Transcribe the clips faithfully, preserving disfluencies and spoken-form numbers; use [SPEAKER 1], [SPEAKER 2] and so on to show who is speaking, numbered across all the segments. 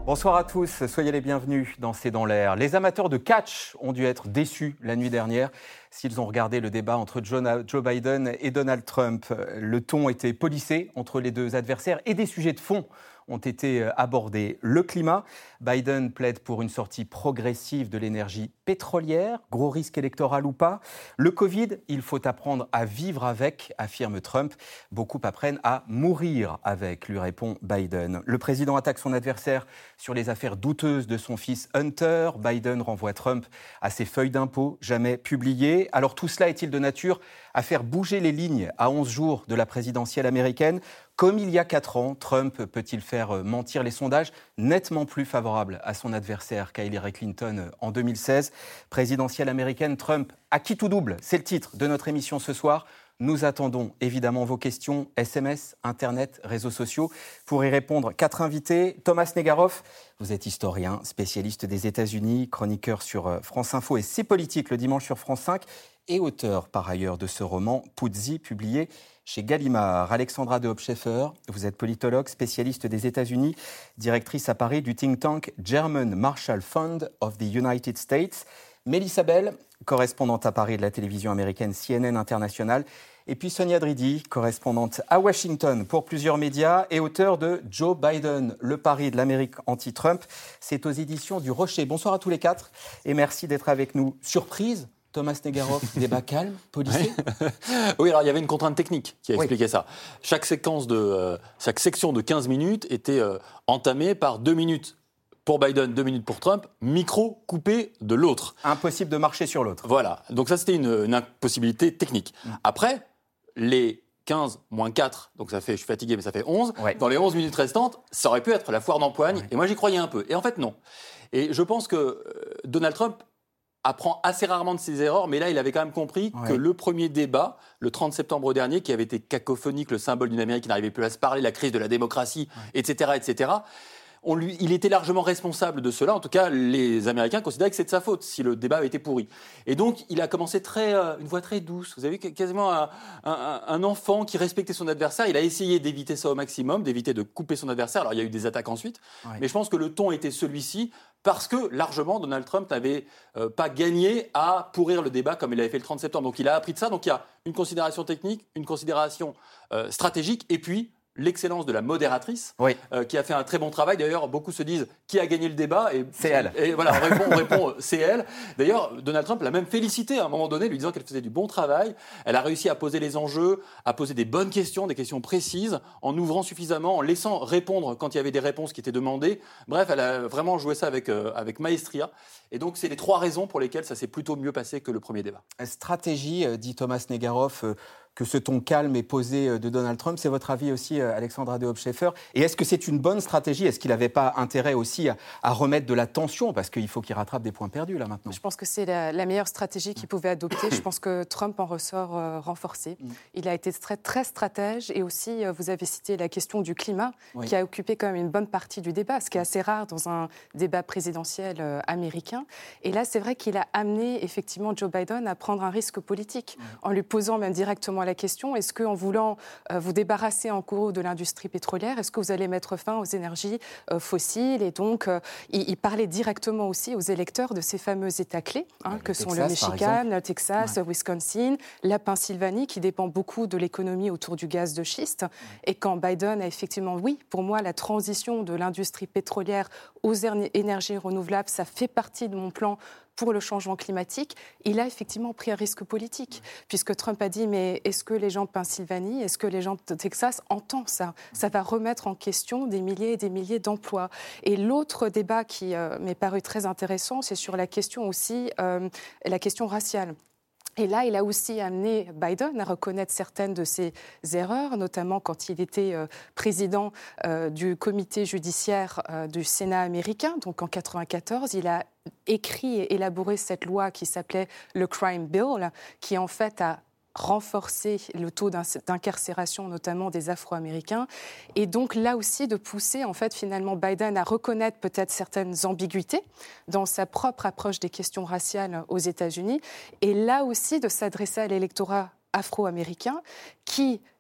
[SPEAKER 1] Bonsoir à tous, soyez les bienvenus dans C'est dans l'air. Les amateurs de catch ont dû être déçus la nuit dernière s'ils ont regardé le débat entre Joe Biden et Donald Trump. Le ton était policé entre les deux adversaires et des sujets de fond ont été abordés. Le climat, Biden plaide pour une sortie progressive de l'énergie pétrolière, gros risque électoral ou pas. Le Covid, il faut apprendre à vivre avec, affirme Trump. Beaucoup apprennent à mourir avec, lui répond Biden. Le président attaque son adversaire sur les affaires douteuses de son fils Hunter. Biden renvoie Trump à ses feuilles d'impôts jamais publiées. Alors tout cela est-il de nature à faire bouger les lignes à onze jours de la présidentielle américaine ? Comme il y a quatre ans, Trump peut-il faire mentir les sondages nettement plus favorables à son adversaire qu'à Hillary Clinton en deux mille seize ? Présidentielle américaine, Trump à qui tout double ? C'est le titre de notre émission ce soir. Nous attendons évidemment vos questions, S M S, Internet, réseaux sociaux. Pour y répondre, quatre invités. Thomas Negaroff, vous êtes historien, spécialiste des États-Unis, chroniqueur sur France Info et C'est Politique le dimanche sur France cinq et auteur par ailleurs de ce roman Puzzi, publié chez Gallimard. Alexandra de Hopscheffer, vous êtes politologue, spécialiste des États-Unis, directrice à Paris du think tank German Marshall Fund of the United States. Mélissa Bell, correspondante à Paris de la télévision américaine C N N International. Et puis Sonia Dridi, correspondante à Washington pour plusieurs médias et auteur de Joe Biden, le pari de l'Amérique anti-Trump. C'est aux éditions du Rocher. Bonsoir à tous les quatre et merci d'être avec nous. Surprise, Thomas Negaroff, débat calme, policé.
[SPEAKER 2] Oui, alors il y avait une contrainte technique qui a expliqué
[SPEAKER 1] oui.
[SPEAKER 2] ça. Chaque séquence de, euh, chaque section de quinze minutes était euh, entamée par deux minutes pour Biden, deux minutes pour Trump, micro coupé de l'autre.
[SPEAKER 1] Impossible de marcher sur l'autre.
[SPEAKER 2] Voilà, donc ça c'était une, une impossibilité technique. Mmh. Après, les quinze moins quatre, donc ça fait, je suis fatigué mais ça fait onze, ouais. Dans les onze minutes restantes, ça aurait pu être la foire d'empoigne, ouais. Et moi j'y croyais un peu. Et en fait non. Et je pense que euh, Donald Trump apprend assez rarement de ses erreurs, mais là, il avait quand même compris ouais. que le premier débat, le trente septembre dernier, qui avait été cacophonique, le symbole d'une Amérique qui n'arrivait plus à se parler, la crise de la démocratie, ouais. et cetera, et cetera, on lui, il était largement responsable de cela. En tout cas, les Américains considéraient que c'est de sa faute si le débat avait été pourri. Et donc, il a commencé très, euh, une voix très douce. Vous avez vu, quasiment un, un, un enfant qui respectait son adversaire. Il a essayé d'éviter ça au maximum, d'éviter de couper son adversaire. Alors, il y a eu des attaques ensuite. Ouais. Mais je pense que le ton était celui-ci parce que, largement, Donald Trump n'avait euh, pas gagné à pourrir le débat comme il avait fait le trente septembre. Donc, il a appris de ça. Donc, il y a une considération technique, une considération euh, stratégique et puis l'excellence de la modératrice, oui. euh, qui a fait un très bon travail. D'ailleurs, beaucoup se disent qui a gagné le débat. Et,
[SPEAKER 1] c'est elle.
[SPEAKER 2] Et voilà, on répond, on répond c'est elle. D'ailleurs, Donald Trump l'a même félicité à un moment donné, lui disant qu'elle faisait du bon travail. Elle a réussi à poser les enjeux, à poser des bonnes questions, des questions précises, en ouvrant suffisamment, en laissant répondre quand il y avait des réponses qui étaient demandées. Bref, elle a vraiment joué ça avec, euh, avec maestria. Et donc, c'est les trois raisons pour lesquelles ça s'est plutôt mieux passé que le premier débat.
[SPEAKER 1] Stratégie, dit Thomas Negaroff, euh, que ce ton calme et posé de Donald Trump. C'est votre avis aussi, Alexandra de Hopscheffer. Et est-ce que c'est une bonne stratégie ? Est-ce qu'il n'avait pas intérêt aussi à, à remettre de la tension ? Parce qu'il faut qu'il rattrape des points perdus, là, maintenant.
[SPEAKER 3] Je pense que c'est la, la meilleure stratégie qu'il pouvait adopter. Je pense que Trump en ressort euh, renforcé. Il a été très, très stratège. Et aussi, euh, vous avez cité la question du climat, oui. qui a occupé quand même une bonne partie du débat, ce qui est assez rare dans un débat présidentiel euh, américain. Et là, c'est vrai qu'il a amené, effectivement, Joe Biden à prendre un risque politique, oui. en lui posant même directement la question, est-ce qu'en voulant euh, vous débarrasser en cours de l'industrie pétrolière, est-ce que vous allez mettre fin aux énergies euh, fossiles ? Et donc, euh, il, il parlait directement aussi aux électeurs de ces fameux États clés, hein, ouais, que sont Texas, le Michigan, le Texas, ouais. Wisconsin, la Pennsylvanie, qui dépend beaucoup de l'économie autour du gaz de schiste. Ouais. Et quand Biden a effectivement, oui, pour moi, la transition de l'industrie pétrolière aux énergies renouvelables, ça fait partie de mon plan pour le changement climatique, il a effectivement pris un risque politique, puisque Trump a dit, mais est-ce que les gens de Pennsylvanie, est-ce que les gens de Texas entendent ça ? Ça va remettre en question des milliers et des milliers d'emplois. Et l'autre débat qui euh, m'est paru très intéressant, c'est sur la question aussi, euh, la question raciale. Et là, il a aussi amené Biden à reconnaître certaines de ses erreurs, notamment quand il était euh, président euh, du comité judiciaire euh, du Sénat américain. Donc en quatre-vingt-quatorze, il a écrit et élaboré cette loi qui s'appelait le Crime Bill, qui en fait a renforcer le taux d'incarcération, notamment des Afro-Américains, et donc là aussi de pousser en fait finalement Biden à reconnaître peut-être certaines ambiguïtés dans sa propre approche des questions raciales aux États-Unis, et là aussi de s'adresser à l'électorat afro-américain qui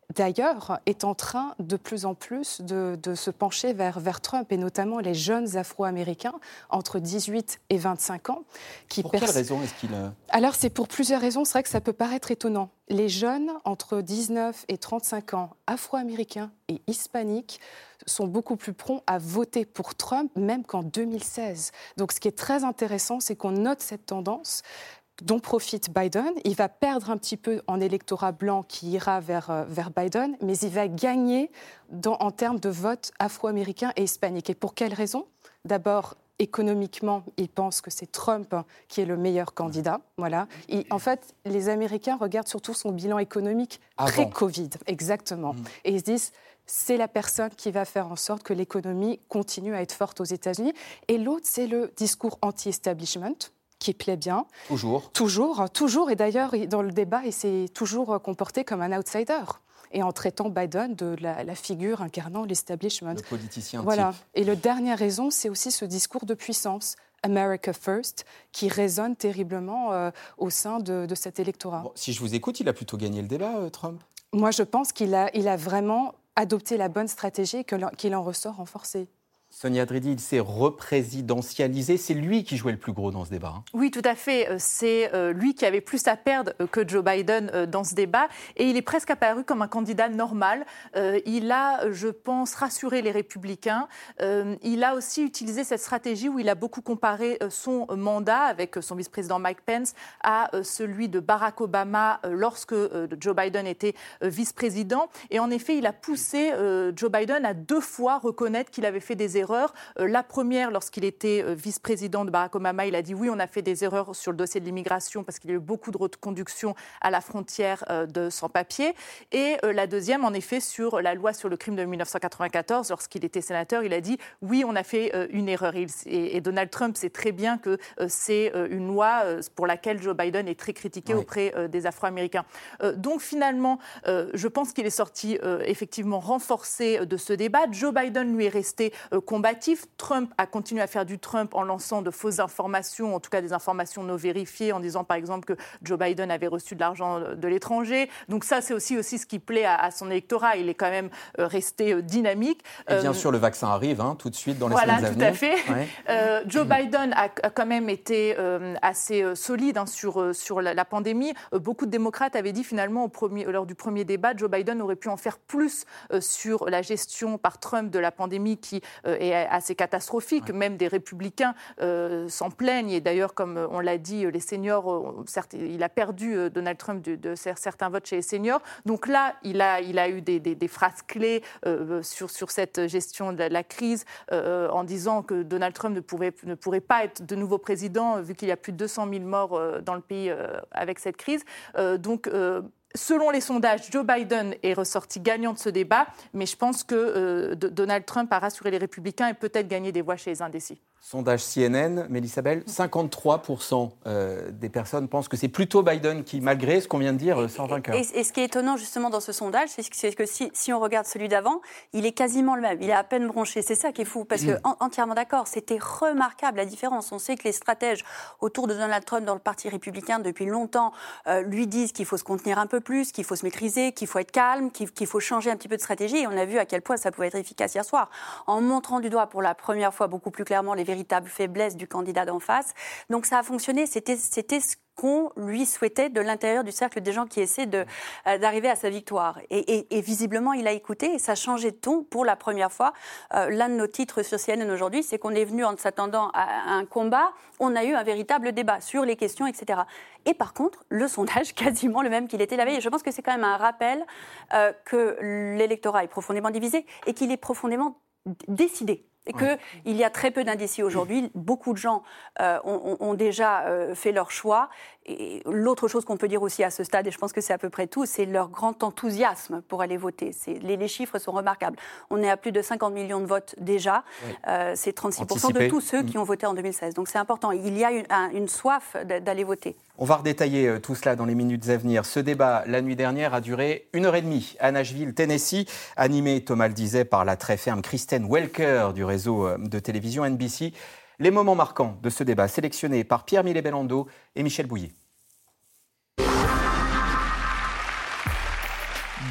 [SPEAKER 3] d'ailleurs, est en train de plus en plus de, de se pencher vers, vers Trump, et notamment les jeunes Afro-Américains entre dix-huit et vingt-cinq ans. Qui
[SPEAKER 1] pour
[SPEAKER 3] pers...
[SPEAKER 1] quelle raison est-ce qu'il...
[SPEAKER 3] Alors, c'est pour plusieurs raisons. C'est vrai que ça peut paraître étonnant. Les jeunes entre dix-neuf et trente-cinq ans, Afro-Américains et hispaniques, sont beaucoup plus prompts à voter pour Trump, même qu'en deux mille seize. Donc, ce qui est très intéressant, c'est qu'on note cette tendance dont profite Biden. Il va perdre un petit peu en électorat blanc qui ira vers, euh, vers Biden, mais il va gagner dans, en termes de vote afro-américain et hispanique. Et pour quelle raison ? D'abord, économiquement, il pense que c'est Trump qui est le meilleur candidat. Voilà. Et en fait, les Américains regardent surtout son bilan économique
[SPEAKER 1] Avant.
[SPEAKER 3] pré-Covid. Exactement. Mmh. Et ils se disent, c'est la personne qui va faire en sorte que l'économie continue à être forte aux États-Unis. Et l'autre, c'est le discours anti-establishment, qui plaît bien.
[SPEAKER 1] Toujours.
[SPEAKER 3] Toujours, toujours. Et d'ailleurs, dans le débat, il s'est toujours comporté comme un outsider. Et en traitant Biden de la, la figure incarnant l'establishment.
[SPEAKER 1] Le politicien
[SPEAKER 3] voilà.
[SPEAKER 1] type.
[SPEAKER 3] Et la dernière raison, c'est aussi ce discours de puissance, America First, qui résonne terriblement euh, au sein de, de cet électorat.
[SPEAKER 1] Bon, si je vous écoute, il a plutôt gagné le débat, euh, Trump.
[SPEAKER 3] Moi, je pense qu'il a, il a vraiment adopté la bonne stratégie et que, qu'il en ressort renforcé.
[SPEAKER 1] Sonia Dridi, il s'est représidentialisé. C'est lui qui jouait le plus gros dans ce débat. Hein.
[SPEAKER 4] Oui, tout à fait. C'est lui qui avait plus à perdre que Joe Biden dans ce débat. Et il est presque apparu comme un candidat normal. Il a, je pense, rassuré les républicains. Il a aussi utilisé cette stratégie où il a beaucoup comparé son mandat avec son vice-président Mike Pence à celui de Barack Obama lorsque Joe Biden était vice-président. Et en effet, il a poussé Joe Biden à deux fois reconnaître qu'il avait fait des erreurs. La première, lorsqu'il était vice-président de Barack Obama, il a dit oui, on a fait des erreurs sur le dossier de l'immigration parce qu'il y a eu beaucoup de reconduction à la frontière de sans-papiers. Et la deuxième, en effet, sur la loi sur le crime de dix-neuf cent quatre-vingt-quatorze, lorsqu'il était sénateur, il a dit oui, on a fait une erreur. Et Donald Trump sait très bien que c'est une loi pour laquelle Joe Biden est très critiqué oui. auprès des Afro-Américains. Donc finalement, je pense qu'il est sorti effectivement renforcé de ce débat. Joe Biden, lui, est resté combatif. Trump a continué à faire du Trump en lançant de fausses informations, en tout cas des informations non vérifiées, en disant par exemple que Joe Biden avait reçu de l'argent de l'étranger. Donc ça, c'est aussi, aussi ce qui plaît à, à son électorat. Il est quand même euh, resté euh, dynamique.
[SPEAKER 1] Et bien euh, sûr, le vaccin arrive hein, tout de suite dans les
[SPEAKER 4] voilà,
[SPEAKER 1] semaines à venir.
[SPEAKER 4] Voilà, tout à fait. Ouais. Euh, Joe Biden a, a quand même été euh, assez euh, solide hein, sur, euh, sur la, la pandémie. Euh, beaucoup de démocrates avaient dit finalement, au premier, lors du premier débat, Joe Biden aurait pu en faire plus euh, sur la gestion par Trump de la pandémie qui euh, est assez catastrophique. Ouais. Même des républicains euh, s'en plaignent. Et d'ailleurs, comme on l'a dit, les seniors, euh, certes, il a perdu euh, Donald Trump de, de certains votes chez les seniors. Donc là, il a, il a eu des, des, des phrases clés euh, sur, sur cette gestion de la, de la crise euh, en disant que Donald Trump ne, pouvait, ne pourrait pas être de nouveau président vu qu'il y a plus de deux cent mille morts euh, dans le pays euh, avec cette crise. Euh, donc, euh, Selon les sondages, Joe Biden est ressorti gagnant de ce débat, mais je pense que euh, Donald Trump a rassuré les républicains et peut-être gagné des voix chez les indécis.
[SPEAKER 1] Sondage C N N, Mélissa Bell, cinquante-trois pour cent euh, des personnes pensent que c'est plutôt Biden qui, malgré ce qu'on vient de dire, sort vainqueur.
[SPEAKER 5] Et, et, et ce qui est étonnant justement dans ce sondage, c'est que, c'est que si, si on regarde celui d'avant, il est quasiment le même, il est à peine bronché. C'est ça qui est fou, parce que en, entièrement d'accord, c'était remarquable la différence. On sait que les stratèges autour de Donald Trump dans le Parti républicain depuis longtemps euh, lui disent qu'il faut se contenir un peu plus, qu'il faut se maîtriser, qu'il faut être calme, qu'il, qu'il faut changer un petit peu de stratégie. Et on a vu à quel point ça pouvait être efficace hier soir, en montrant du doigt pour la première fois beaucoup plus clairement les véritable faiblesse du candidat d'en face. Donc ça a fonctionné, c'était, c'était ce qu'on lui souhaitait de l'intérieur du cercle des gens qui essaient de, euh, d'arriver à sa victoire. Et, et, et visiblement, il a écouté et ça a changé de ton pour la première fois. Euh, l'un de nos titres sur C N N aujourd'hui, c'est qu'on est venu en s'attendant à un combat, on a eu un véritable débat sur les questions, et cetera. Et par contre, le sondage, quasiment le même qu'il était la veille. Et je pense que c'est quand même un rappel euh, que l'électorat est profondément divisé et qu'il est profondément décidé. Et qu'il ouais. y a très peu d'indécis aujourd'hui. Beaucoup de gens euh, ont, ont déjà euh, fait leur choix. Et l'autre chose qu'on peut dire aussi à ce stade, et je pense que c'est à peu près tout, c'est leur grand enthousiasme pour aller voter. C'est, les, les chiffres sont remarquables. On est à plus de cinquante millions de votes déjà. Oui. Euh, c'est trente-six pour cent Anticipé. De tous ceux qui ont voté en deux mille seize. Donc c'est important. Il y a une, un, une soif d'aller voter.
[SPEAKER 1] On va redétailler euh, tout cela dans les minutes à venir. Ce débat, la nuit dernière, a duré une heure et demie à Nashville, Tennessee, animé, Thomas le disait, par la très ferme Kristen Welker du réseau de télévision N B C. Les moments marquants de ce débat, sélectionnés par Pierre-Millet Bellando et Michel Bouillet.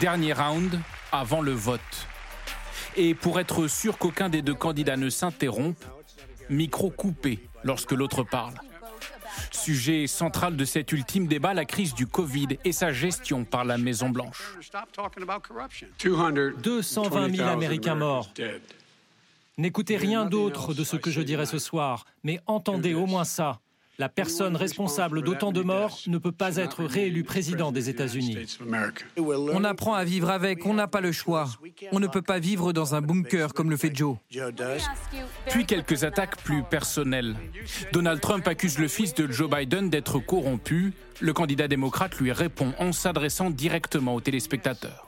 [SPEAKER 6] dernier round avant le vote. Et pour être sûr qu'aucun des deux candidats ne s'interrompe, micro coupé lorsque l'autre parle. Sujet central de cet ultime débat, la crise du Covid et sa gestion par la Maison-Blanche.
[SPEAKER 7] deux cent vingt mille Américains morts. N'écoutez rien d'autre de ce que je dirai ce soir, mais entendez au moins ça. La personne responsable d'autant de morts ne peut pas être réélue président des États-Unis.
[SPEAKER 8] On apprend à vivre avec, on n'a pas le choix. On ne peut pas vivre dans un bunker comme le fait Joe.
[SPEAKER 6] Puis quelques attaques plus personnelles. Donald Trump accuse le fils de Joe Biden d'être corrompu. Le candidat démocrate lui répond en s'adressant directement aux téléspectateurs.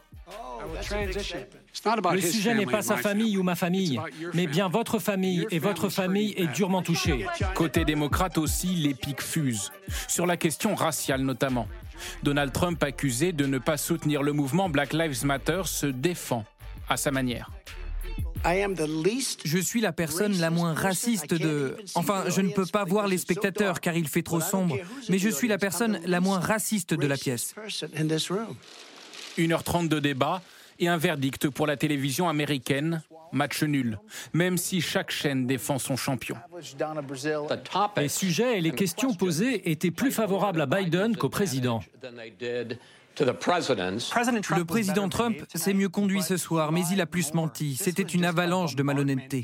[SPEAKER 7] Le sujet n'est pas sa famille ou ma famille, mais bien votre famille, et votre famille est durement touchée.
[SPEAKER 6] Côté démocrate aussi, les pics fusent. Sur la question raciale notamment. Donald Trump, accusé de ne pas soutenir le mouvement Black Lives Matter, se défend à sa manière.
[SPEAKER 8] Je suis la personne la moins raciste de... Enfin, je ne peux pas voir les spectateurs car il fait trop sombre, mais je suis la personne la moins raciste de la pièce.
[SPEAKER 6] une heure trente de débat et un verdict pour la télévision américaine, match nul, même si chaque chaîne défend son champion.
[SPEAKER 7] Les sujets et les questions posées étaient plus favorables à Biden qu'au président.
[SPEAKER 8] Le président Trump s'est mieux conduit ce soir, mais il a plus menti. C'était une avalanche de malhonnêteté.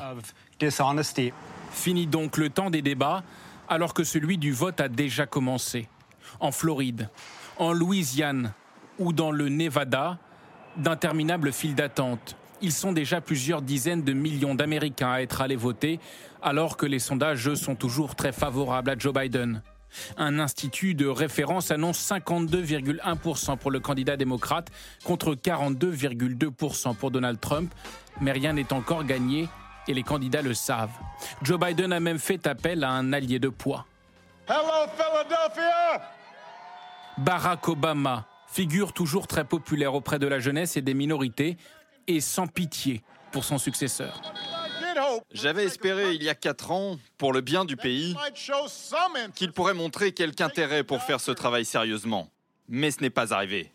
[SPEAKER 6] Fini donc le temps des débats, alors que celui du vote a déjà commencé. En Floride, en Louisiane ou dans le Nevada, d'interminables files d'attente. Ils sont déjà plusieurs dizaines de millions d'Américains à être allés voter, alors que les sondages, eux, sont toujours très favorables à Joe Biden. Un institut de référence annonce cinquante-deux virgule un pour cent pour le candidat démocrate contre quarante-deux virgule deux pour cent pour Donald Trump. Mais rien n'est encore gagné et les candidats le savent. Joe Biden a même fait appel à un allié de poids.
[SPEAKER 9] Hello, Philadelphia!
[SPEAKER 6] Barack Obama, figure toujours très populaire auprès de la jeunesse et des minorités, et sans pitié pour son successeur.
[SPEAKER 10] J'avais espéré il y a quatre ans, pour le bien du pays, qu'il pourrait montrer quelque intérêt pour faire ce travail sérieusement. Mais ce n'est pas arrivé.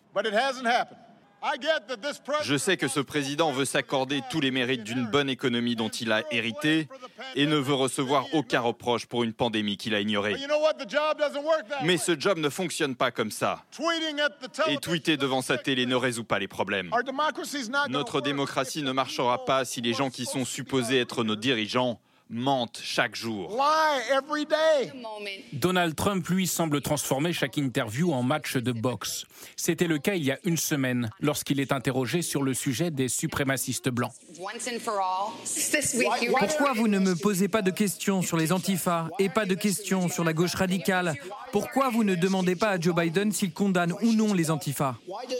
[SPEAKER 10] Je sais que ce président veut s'accorder tous les mérites d'une bonne économie dont il a hérité et ne veut recevoir aucun reproche pour une pandémie qu'il a ignorée. Mais ce job ne fonctionne pas comme ça. Et tweeter devant sa télé ne résout pas les problèmes. Notre démocratie ne marchera pas si les gens qui sont supposés être nos dirigeants mentent chaque jour.
[SPEAKER 6] Donald Trump, lui, semble transformer chaque interview en match de boxe. C'était le cas il y a une semaine, lorsqu'il est interrogé sur le sujet des suprémacistes blancs.
[SPEAKER 8] Pourquoi vous ne me posez pas de questions sur les antifas et pas de questions sur la gauche radicale? Pourquoi vous ne demandez pas à Joe Biden s'il condamne ou non les antifas?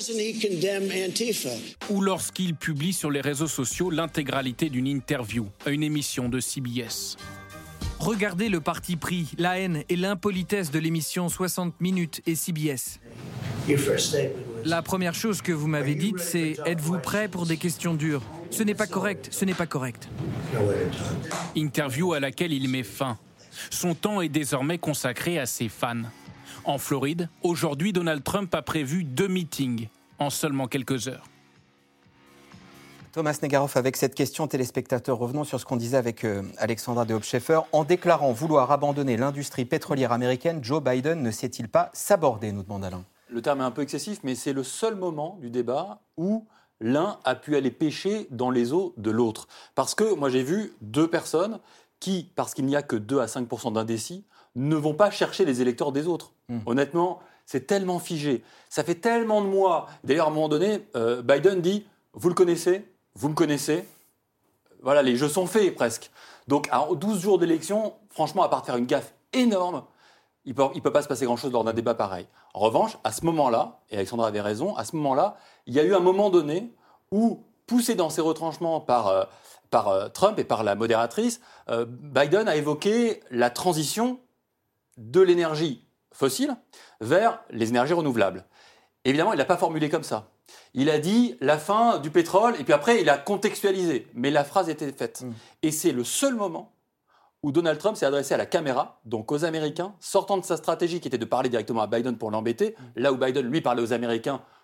[SPEAKER 6] Ou lorsqu'il publie sur les réseaux sociaux l'intégralité d'une interview à une émission de C B S.
[SPEAKER 8] Regardez le parti pris, la haine et l'impolitesse de l'émission soixante minutes et C B S. La première chose que vous m'avez dite, c'est « Êtes-vous prêt pour des questions dures ?» Ce n'est pas correct, ce n'est pas correct.
[SPEAKER 6] Interview à laquelle il met fin. Son temps est désormais consacré à ses fans. En Floride, aujourd'hui, Donald Trump a prévu deux meetings en seulement quelques heures.
[SPEAKER 1] Thomas Negaroff, avec cette question téléspectateur, revenons sur ce qu'on disait avec euh, Alexandra de Hopscheffer. En déclarant vouloir abandonner l'industrie pétrolière américaine, Joe Biden ne s'est-il pas sabordé, nous demande Alain.
[SPEAKER 2] Le terme est un peu excessif, mais c'est le seul moment du débat où l'un a pu aller pêcher dans les eaux de l'autre. Parce que moi j'ai vu deux personnes qui, parce qu'il n'y a que deux à cinq pour cent d'indécis, ne vont pas chercher les électeurs des autres. Mmh. Honnêtement, c'est tellement figé. Ça fait tellement de mois. D'ailleurs, à un moment donné, euh, Biden dit « Vous le connaissez ? Vous me connaissez ?» Voilà, les jeux sont faits presque. Donc, à douze jours d'élection, franchement, à part faire une gaffe énorme, il ne peut, il peut pas se passer grand-chose lors d'un débat pareil. En revanche, à ce moment-là, et Alexandra avait raison, à ce moment-là, il y a eu un moment donné où, poussé dans ses retranchements par... Euh, par euh, Trump et par la modératrice, euh, Biden a évoqué la transition de l'énergie fossile vers les énergies renouvelables. Évidemment, il ne l'a pas formulé comme ça. Il a dit la fin du pétrole, et puis après, il a contextualisé. Mais la phrase était faite. Mmh. Et c'est le seul moment où Donald Trump s'est adressé à la caméra, donc aux Américains, sortant de sa stratégie qui était de parler directement à Biden pour l'embêter, mmh. là où Biden, lui, parlait aux Américains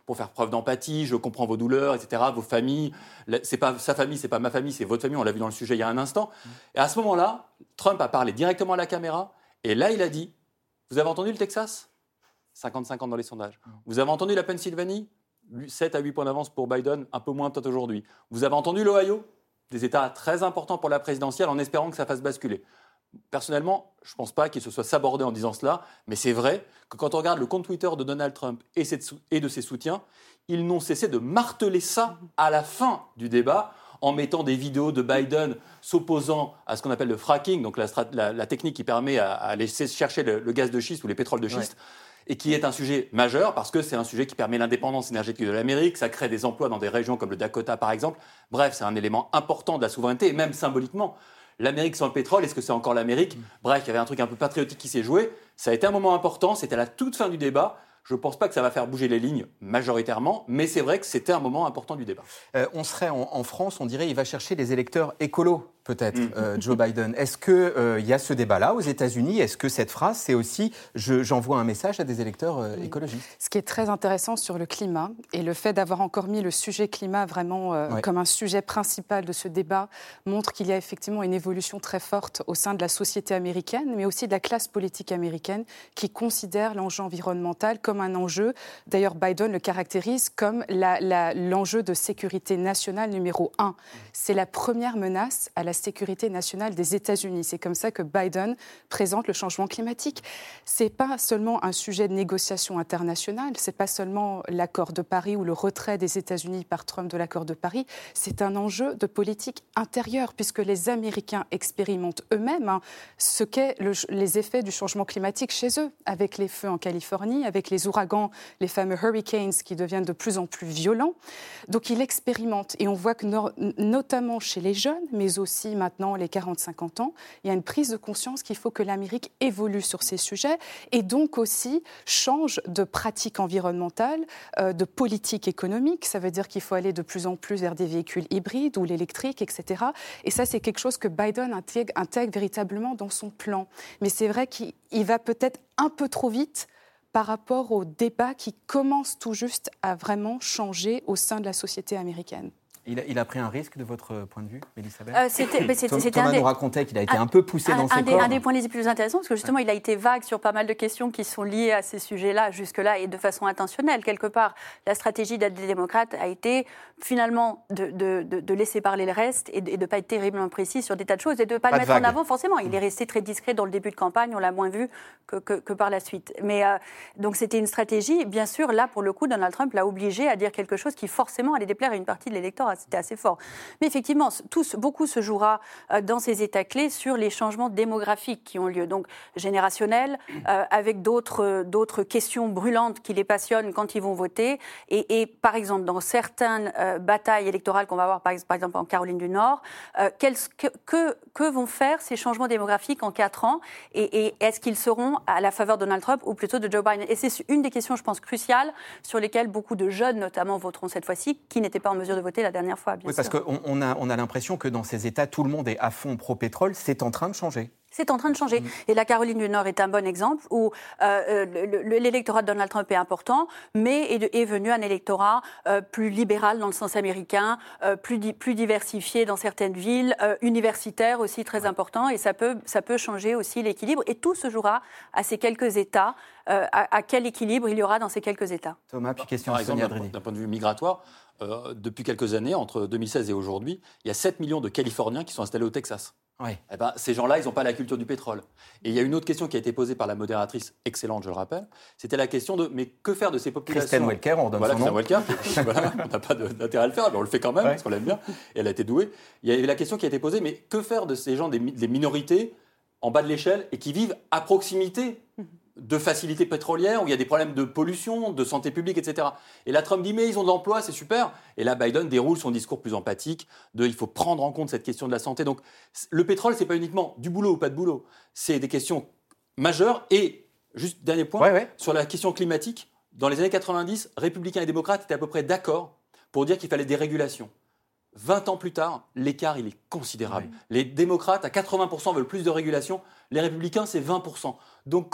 [SPEAKER 2] pour faire preuve d'empathie, je comprends vos douleurs, et cetera, vos familles. C'est pas sa famille, c'est pas ma famille, c'est votre famille, on l'a vu dans le sujet il y a un instant. Et à ce moment-là, Trump a parlé directement à la caméra, et là, il a dit, vous avez entendu le Texas ? cinquante-cinq ans dans les sondages. Vous avez entendu la Pennsylvanie ? sept à huit points d'avance pour Biden, un peu moins peut-être aujourd'hui. Vous avez entendu l'Ohio ? Des États très importants pour la présidentielle, en espérant que ça fasse basculer. Personnellement, je ne pense pas qu'il se soit sabordé en disant cela, mais c'est vrai que quand on regarde le compte Twitter de Donald Trump et de ses soutiens, ils n'ont cessé de marteler ça à la fin du débat, en mettant des vidéos de Biden s'opposant à ce qu'on appelle le fracking, donc la, la, la technique qui permet à, à laisser chercher le, le gaz de schiste ou les pétroles de schiste, ouais. et qui est un sujet majeur parce que c'est un sujet qui permet l'indépendance énergétique de l'Amérique, ça crée des emplois dans des régions comme le Dakota par exemple. Bref, c'est un élément important de la souveraineté, et même symboliquement. L'Amérique sans le pétrole, est-ce que c'est encore l'Amérique ? Bref, il y avait un truc un peu patriotique qui s'est joué. Ça a été un moment important, c'était à la toute fin du débat. Je ne pense pas que ça va faire bouger les lignes majoritairement, mais c'est vrai que c'était un moment important du débat.
[SPEAKER 1] Euh, on serait en, en France, on dirait, il va chercher les électeurs écolos, peut-être, mmh. euh, Joe Biden. Est-ce qu'il euh, y a ce débat-là aux États-Unis ? Est-ce que cette phrase, c'est aussi je, « j'envoie un message à des électeurs euh, mmh. écologistes » ?
[SPEAKER 3] Ce qui est très intéressant sur le climat, et le fait d'avoir encore mis le sujet climat vraiment euh, ouais. comme un sujet principal de ce débat, montre qu'il y a effectivement une évolution très forte au sein de la société américaine, mais aussi de la classe politique américaine, qui considère l'enjeu environnemental comme un enjeu. D'ailleurs, Biden le caractérise comme la, la, l'enjeu de sécurité nationale numéro un. C'est la première menace à la sécurité nationale des États-Unis. C'est comme ça que Biden présente le changement climatique. C'est pas seulement un sujet de négociation internationale, c'est pas seulement l'accord de Paris ou le retrait des États-Unis par Trump de l'accord de Paris, c'est un enjeu de politique intérieure, puisque les Américains expérimentent eux-mêmes hein, ce qu'est le, les effets du changement climatique chez eux, avec les feux en Californie, avec les ouragans, les fameux hurricanes qui deviennent de plus en plus violents. Donc il expérimente, et on voit que no- notamment chez les jeunes, mais aussi maintenant les quarante à cinquante ans, il y a une prise de conscience qu'il faut que l'Amérique évolue sur ces sujets et donc aussi change de pratique environnementale, euh, de politique économique. Ça veut dire qu'il faut aller de plus en plus vers des véhicules hybrides ou l'électrique, et cetera. Et ça, c'est quelque chose que Biden intègre, intègre véritablement dans son plan. Mais c'est vrai qu'il va peut-être un peu trop vite par rapport au débat qui commence tout juste à vraiment changer au sein de la société américaine.
[SPEAKER 1] Il a, il a pris un risque de votre point de vue, Elisabeth
[SPEAKER 5] euh, c'était, mais c'était, c'était
[SPEAKER 1] Thomas
[SPEAKER 5] un des,
[SPEAKER 1] nous racontait qu'il a été un, un peu poussé
[SPEAKER 5] un,
[SPEAKER 1] dans
[SPEAKER 5] un
[SPEAKER 1] ses
[SPEAKER 5] des,
[SPEAKER 1] cordes.
[SPEAKER 5] Un des points les plus intéressants, parce que justement, ouais. il a été vague sur pas mal de questions qui sont liées à ces sujets-là, jusque-là, et de façon intentionnelle. Quelque part, la stratégie des démocrates a été finalement de, de, de, de laisser parler le reste et de ne pas être terriblement précis sur des tas de choses et de ne pas, pas le mettre vague. en avant, forcément. Il est resté très discret dans le début de campagne, on l'a moins vu que, que, que par la suite. Mais euh, donc, c'était une stratégie. Bien sûr, là, pour le coup, Donald Trump l'a obligé à dire quelque chose qui, forcément, allait déplaire à une partie de l'électorat. C'était assez fort. Mais effectivement, tout, beaucoup se jouera euh, dans ces états clés sur les changements démographiques qui ont lieu, donc générationnels, euh, avec d'autres, euh, d'autres questions brûlantes qui les passionnent quand ils vont voter. Et, et par exemple, dans certaines euh, batailles électorales qu'on va avoir, par, par exemple en Caroline du Nord, euh, quels, que, que, que vont faire ces changements démographiques en quatre ans et, et est-ce qu'ils seront à la faveur de Donald Trump ou plutôt de Joe Biden ? Et c'est une des questions, je pense, cruciales sur lesquelles beaucoup de jeunes, notamment, voteront cette fois-ci, qui n'étaient pas en mesure de voter la dernière fois, bien
[SPEAKER 1] oui,
[SPEAKER 5] sûr.
[SPEAKER 1] Parce qu'on on a, on a l'impression que dans ces États, tout le monde est à fond pro-pétrole. C'est en train de changer.
[SPEAKER 5] C'est en train de changer. Mmh. Et la Caroline du Nord est un bon exemple où euh, le, le, l'électorat de Donald Trump est important, mais est, de, est venu un électorat euh, plus libéral dans le sens américain, euh, plus, di, plus diversifié dans certaines villes, euh, universitaire aussi très important, et ça peut, ça peut changer aussi l'équilibre. Et tout se jouera à ces quelques États. Euh, à, à quel équilibre il y aura dans ces quelques États.
[SPEAKER 1] Thomas, puis question
[SPEAKER 2] Par
[SPEAKER 1] à Sonia
[SPEAKER 2] exemple, d'un, d'un point de vue migratoire, euh, depuis quelques années, entre deux mille seize et aujourd'hui, il y a sept millions de Californiens qui sont installés au Texas.
[SPEAKER 1] Oui.
[SPEAKER 2] Eh ben, ces gens-là, ils n'ont pas la culture du pétrole. Et il y a une autre question qui a été posée par la modératrice, excellente, je le rappelle, c'était la question de, mais que faire de ces populations ?
[SPEAKER 1] Kristen Welker, on redonne
[SPEAKER 2] voilà,
[SPEAKER 1] son nom.
[SPEAKER 2] Welker, voilà, on n'a pas de, d'intérêt à le faire, mais on le fait quand même, ouais. parce qu'on l'aime bien, et elle a été douée. Il y avait la question qui a été posée, mais que faire de ces gens, des, des minorités, en bas de l'échelle, et qui vivent à proximité de facilités pétrolières, où il y a des problèmes de pollution, de santé publique, et cetera. Et là, Trump dit, mais ils ont de l'emploi, c'est super. Et là, Biden déroule son discours plus empathique, de il faut prendre en compte cette question de la santé. Donc, le pétrole, c'est pas uniquement du boulot ou pas de boulot, c'est des questions majeures. Et, juste dernier point,
[SPEAKER 1] ouais, ouais.
[SPEAKER 2] sur la question climatique, dans les années quatre-vingt-dix, républicains et démocrates étaient à peu près d'accord pour dire qu'il fallait des régulations. vingt ans plus tard, l'écart, il est considérable. Oui. Les démocrates, à quatre-vingts pour cent, veulent plus de régulation. Les républicains, c'est vingt pour cent. Donc, quand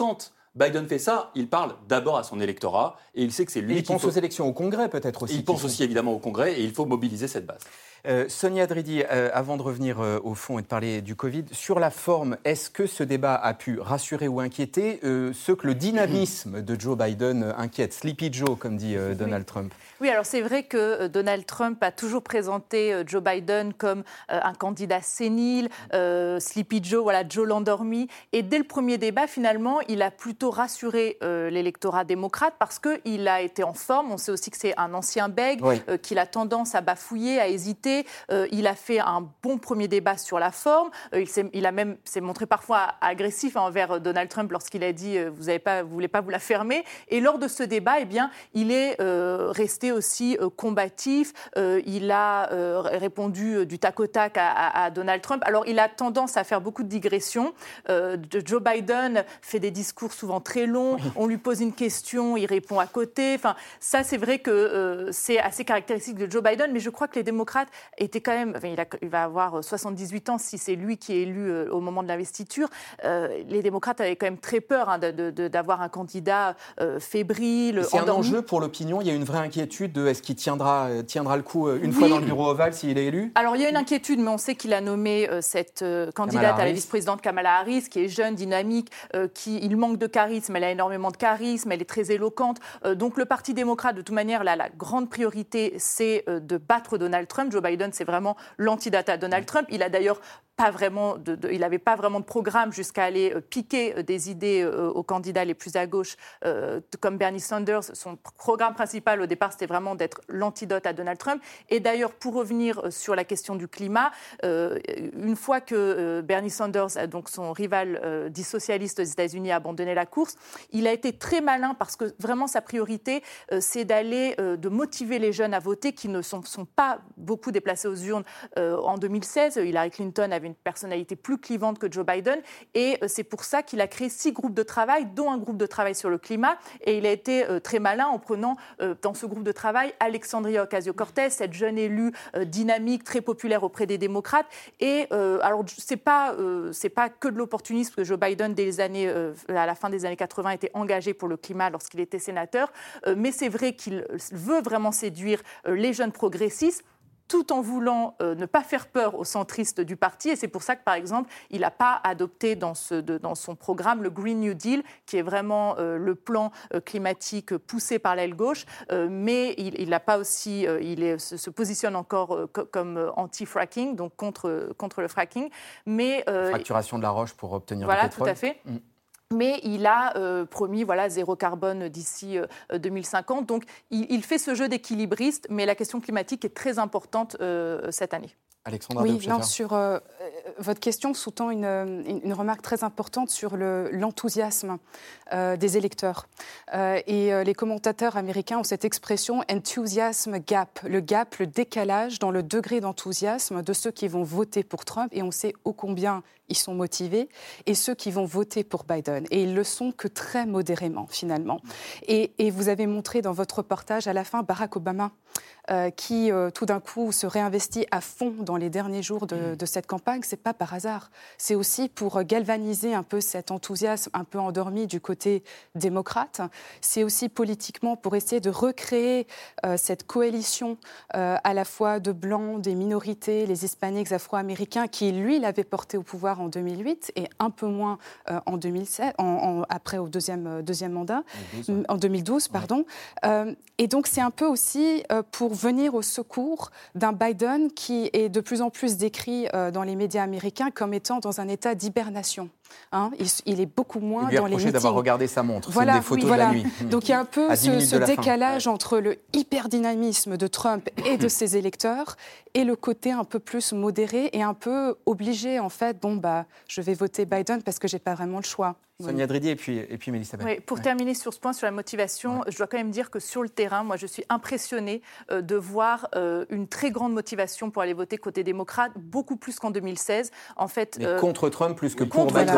[SPEAKER 2] Biden fait ça, il parle d'abord à son électorat et il sait que c'est lui
[SPEAKER 1] et il
[SPEAKER 2] qui
[SPEAKER 1] pense
[SPEAKER 2] faut...
[SPEAKER 1] aux élections au Congrès peut-être aussi.
[SPEAKER 2] Il pense aussi évidemment au Congrès et il faut mobiliser cette base.
[SPEAKER 1] Euh, Sonia Dridi, euh, avant de revenir euh, au fond et de parler du Covid, sur la forme, est-ce que ce débat a pu rassurer ou inquiéter euh, ceux que le dynamisme de Joe Biden euh, inquiète? Sleepy Joe, comme dit euh, Donald
[SPEAKER 4] oui.
[SPEAKER 1] Trump.
[SPEAKER 4] Oui, alors c'est vrai que Donald Trump a toujours présenté Joe Biden comme euh, un candidat sénile, euh, Sleepy Joe, voilà, Joe l'endormi. Et dès le premier débat, finalement, il a plutôt rassuré euh, l'électorat démocrate parce qu'il a été en forme. On sait aussi que c'est un ancien bègue, oui. euh, qu'il a tendance à bafouiller, à hésiter. Euh, il a fait un bon premier débat sur la forme. Euh, il, s'est, il a même s'est montré parfois agressif envers Donald Trump lorsqu'il a dit euh, « vous ne voulez pas vous la fermer ». Et lors de ce débat, eh bien, il est euh, resté aussi euh, combatif. Euh, il a euh, répondu euh, du tac au tac à, à, à Donald Trump. Alors, il a tendance à faire beaucoup de digressions. Euh, de Joe Biden fait des discours souvent très longs. Oui. On lui pose une question, il répond à côté. Enfin, ça, c'est vrai que euh, c'est assez caractéristique de Joe Biden, mais je crois que les démocrates étaient quand même... Enfin, il, a, il va avoir soixante-dix-huit ans si c'est lui qui est élu euh, au moment de l'investiture. Euh, les démocrates avaient quand même très peur hein, de, de, de, d'avoir un candidat euh, fébrile,
[SPEAKER 1] c'est
[SPEAKER 4] endormi.
[SPEAKER 1] Un enjeu pour l'opinion. Il y a une vraie inquiétude de est-ce qu'il tiendra, tiendra le coup une oui. fois dans le bureau ovale s'il est élu?
[SPEAKER 4] Alors il y a une inquiétude, mais on sait qu'il a nommé euh, cette euh, candidate à la vice-présidente Kamala Harris, qui est jeune, dynamique, euh, qui il manque de charisme, elle a énormément de charisme, elle est très éloquente. Euh, donc le Parti démocrate, de toute manière, là, la grande priorité, c'est euh, de battre Donald Trump. Joe Biden, c'est vraiment l'antidote à Donald Trump. Il a d'ailleurs pas vraiment de, de, il n'avait pas vraiment de programme jusqu'à aller euh, piquer euh, des idées euh, aux candidats les plus à gauche, euh, comme Bernie Sanders. Son programme principal au départ, c'était vraiment d'être l'antidote à Donald Trump. Et d'ailleurs, pour revenir sur la question du climat, euh, une fois que euh, Bernie Sanders, donc son rival euh, dit socialiste aux États-Unis, a abandonné la course, il a été très malin parce que vraiment sa priorité, euh, c'est d'aller, euh, de motiver les jeunes à voter qui ne sont, sont pas beaucoup déplacés aux urnes euh, en deux mille seize. Hillary Clinton avait une personnalité plus clivante que Joe Biden et euh, c'est pour ça qu'il a créé six groupes de travail, dont un groupe de travail sur le climat. Et il a été euh, très malin en prenant euh, dans ce groupe de travail Alexandria Ocasio-Cortez, cette jeune élue euh, dynamique, très populaire auprès des démocrates. Et euh, alors, c'est pas, euh, c'est pas que de l'opportunisme, que Joe Biden, dès les années, euh, à la fin des années quatre-vingts, était engagé pour le climat lorsqu'il était sénateur. Euh, mais c'est vrai qu'il veut vraiment séduire euh, les jeunes progressistes, tout en voulant euh, ne pas faire peur aux centristes du parti. Et c'est pour ça que, par exemple, il n'a pas adopté dans, ce, de, dans son programme le Green New Deal, qui est vraiment euh, le plan euh, climatique poussé par l'aile gauche. Euh, mais il n'a pas aussi... Euh, il est, se, se positionne encore euh, co- comme euh, anti-fracking, donc contre, contre le fracking. Mais, euh,
[SPEAKER 1] Fracturation de la roche pour obtenir
[SPEAKER 4] voilà,
[SPEAKER 1] du pétrole.
[SPEAKER 4] Voilà, tout à fait. Mm. Mais il a euh, promis voilà, zéro carbone d'ici euh, deux mille cinquante. Donc, il, il fait ce jeu d'équilibriste, mais la question climatique est très importante euh, cette année.
[SPEAKER 1] Alexandra
[SPEAKER 3] Oui, non, sur euh, votre question sous-tend une, une, une remarque très importante sur le, l'enthousiasme euh, des électeurs. Euh, et euh, les commentateurs américains ont cette expression « enthusiasm gap », le gap, le décalage dans le degré d'enthousiasme de ceux qui vont voter pour Trump, et on sait ô combien ils sont motivés, et ceux qui vont voter pour Biden. Et ils le sont que très modérément, finalement. Et, et vous avez montré dans votre reportage, à la fin, Barack Obama, Euh, qui, euh, tout d'un coup, se réinvestit à fond dans les derniers jours de, de cette campagne. Ce n'est pas par hasard. C'est aussi pour galvaniser un peu cet enthousiasme un peu endormi du côté démocrate. C'est aussi politiquement pour essayer de recréer euh, cette coalition euh, à la fois de blancs, des minorités, les hispaniques, afro-américains, qui, lui, l'avait porté au pouvoir en deux mille huit et un peu moins euh, en deux mille sept, en, en, après au deuxième, deuxième mandat, deux mille douze, en deux mille douze, pardon. Ouais. Euh, et donc, c'est un peu aussi euh, pour venir au secours d'un Biden qui est de plus en plus décrit euh, dans les médias américains comme étant dans un état d'hibernation. Hein, il, il est beaucoup moins dans les meetings.
[SPEAKER 1] Il lui a reproché d'avoir regardé sa montre.
[SPEAKER 3] Voilà,
[SPEAKER 1] c'est des photos
[SPEAKER 3] oui, voilà.
[SPEAKER 1] de la nuit.
[SPEAKER 3] Donc il y a un peu ce, ce décalage
[SPEAKER 1] fin.
[SPEAKER 3] entre le hyperdynamisme de Trump et de ses électeurs et le côté un peu plus modéré et un peu obligé, en fait, bon, bah, je vais voter Biden parce que je n'ai pas vraiment le choix.
[SPEAKER 1] Sonia Dridi et puis, et puis Mélissa Bell.
[SPEAKER 4] Oui, pour ouais. terminer sur ce point, sur la motivation, ouais. je dois quand même dire que sur le terrain, moi, je suis impressionnée euh, de voir euh, une très grande motivation pour aller voter côté démocrate, beaucoup plus qu'en deux mille seize. En fait,
[SPEAKER 1] Mais
[SPEAKER 4] euh,
[SPEAKER 1] contre Trump plus que pour Biden.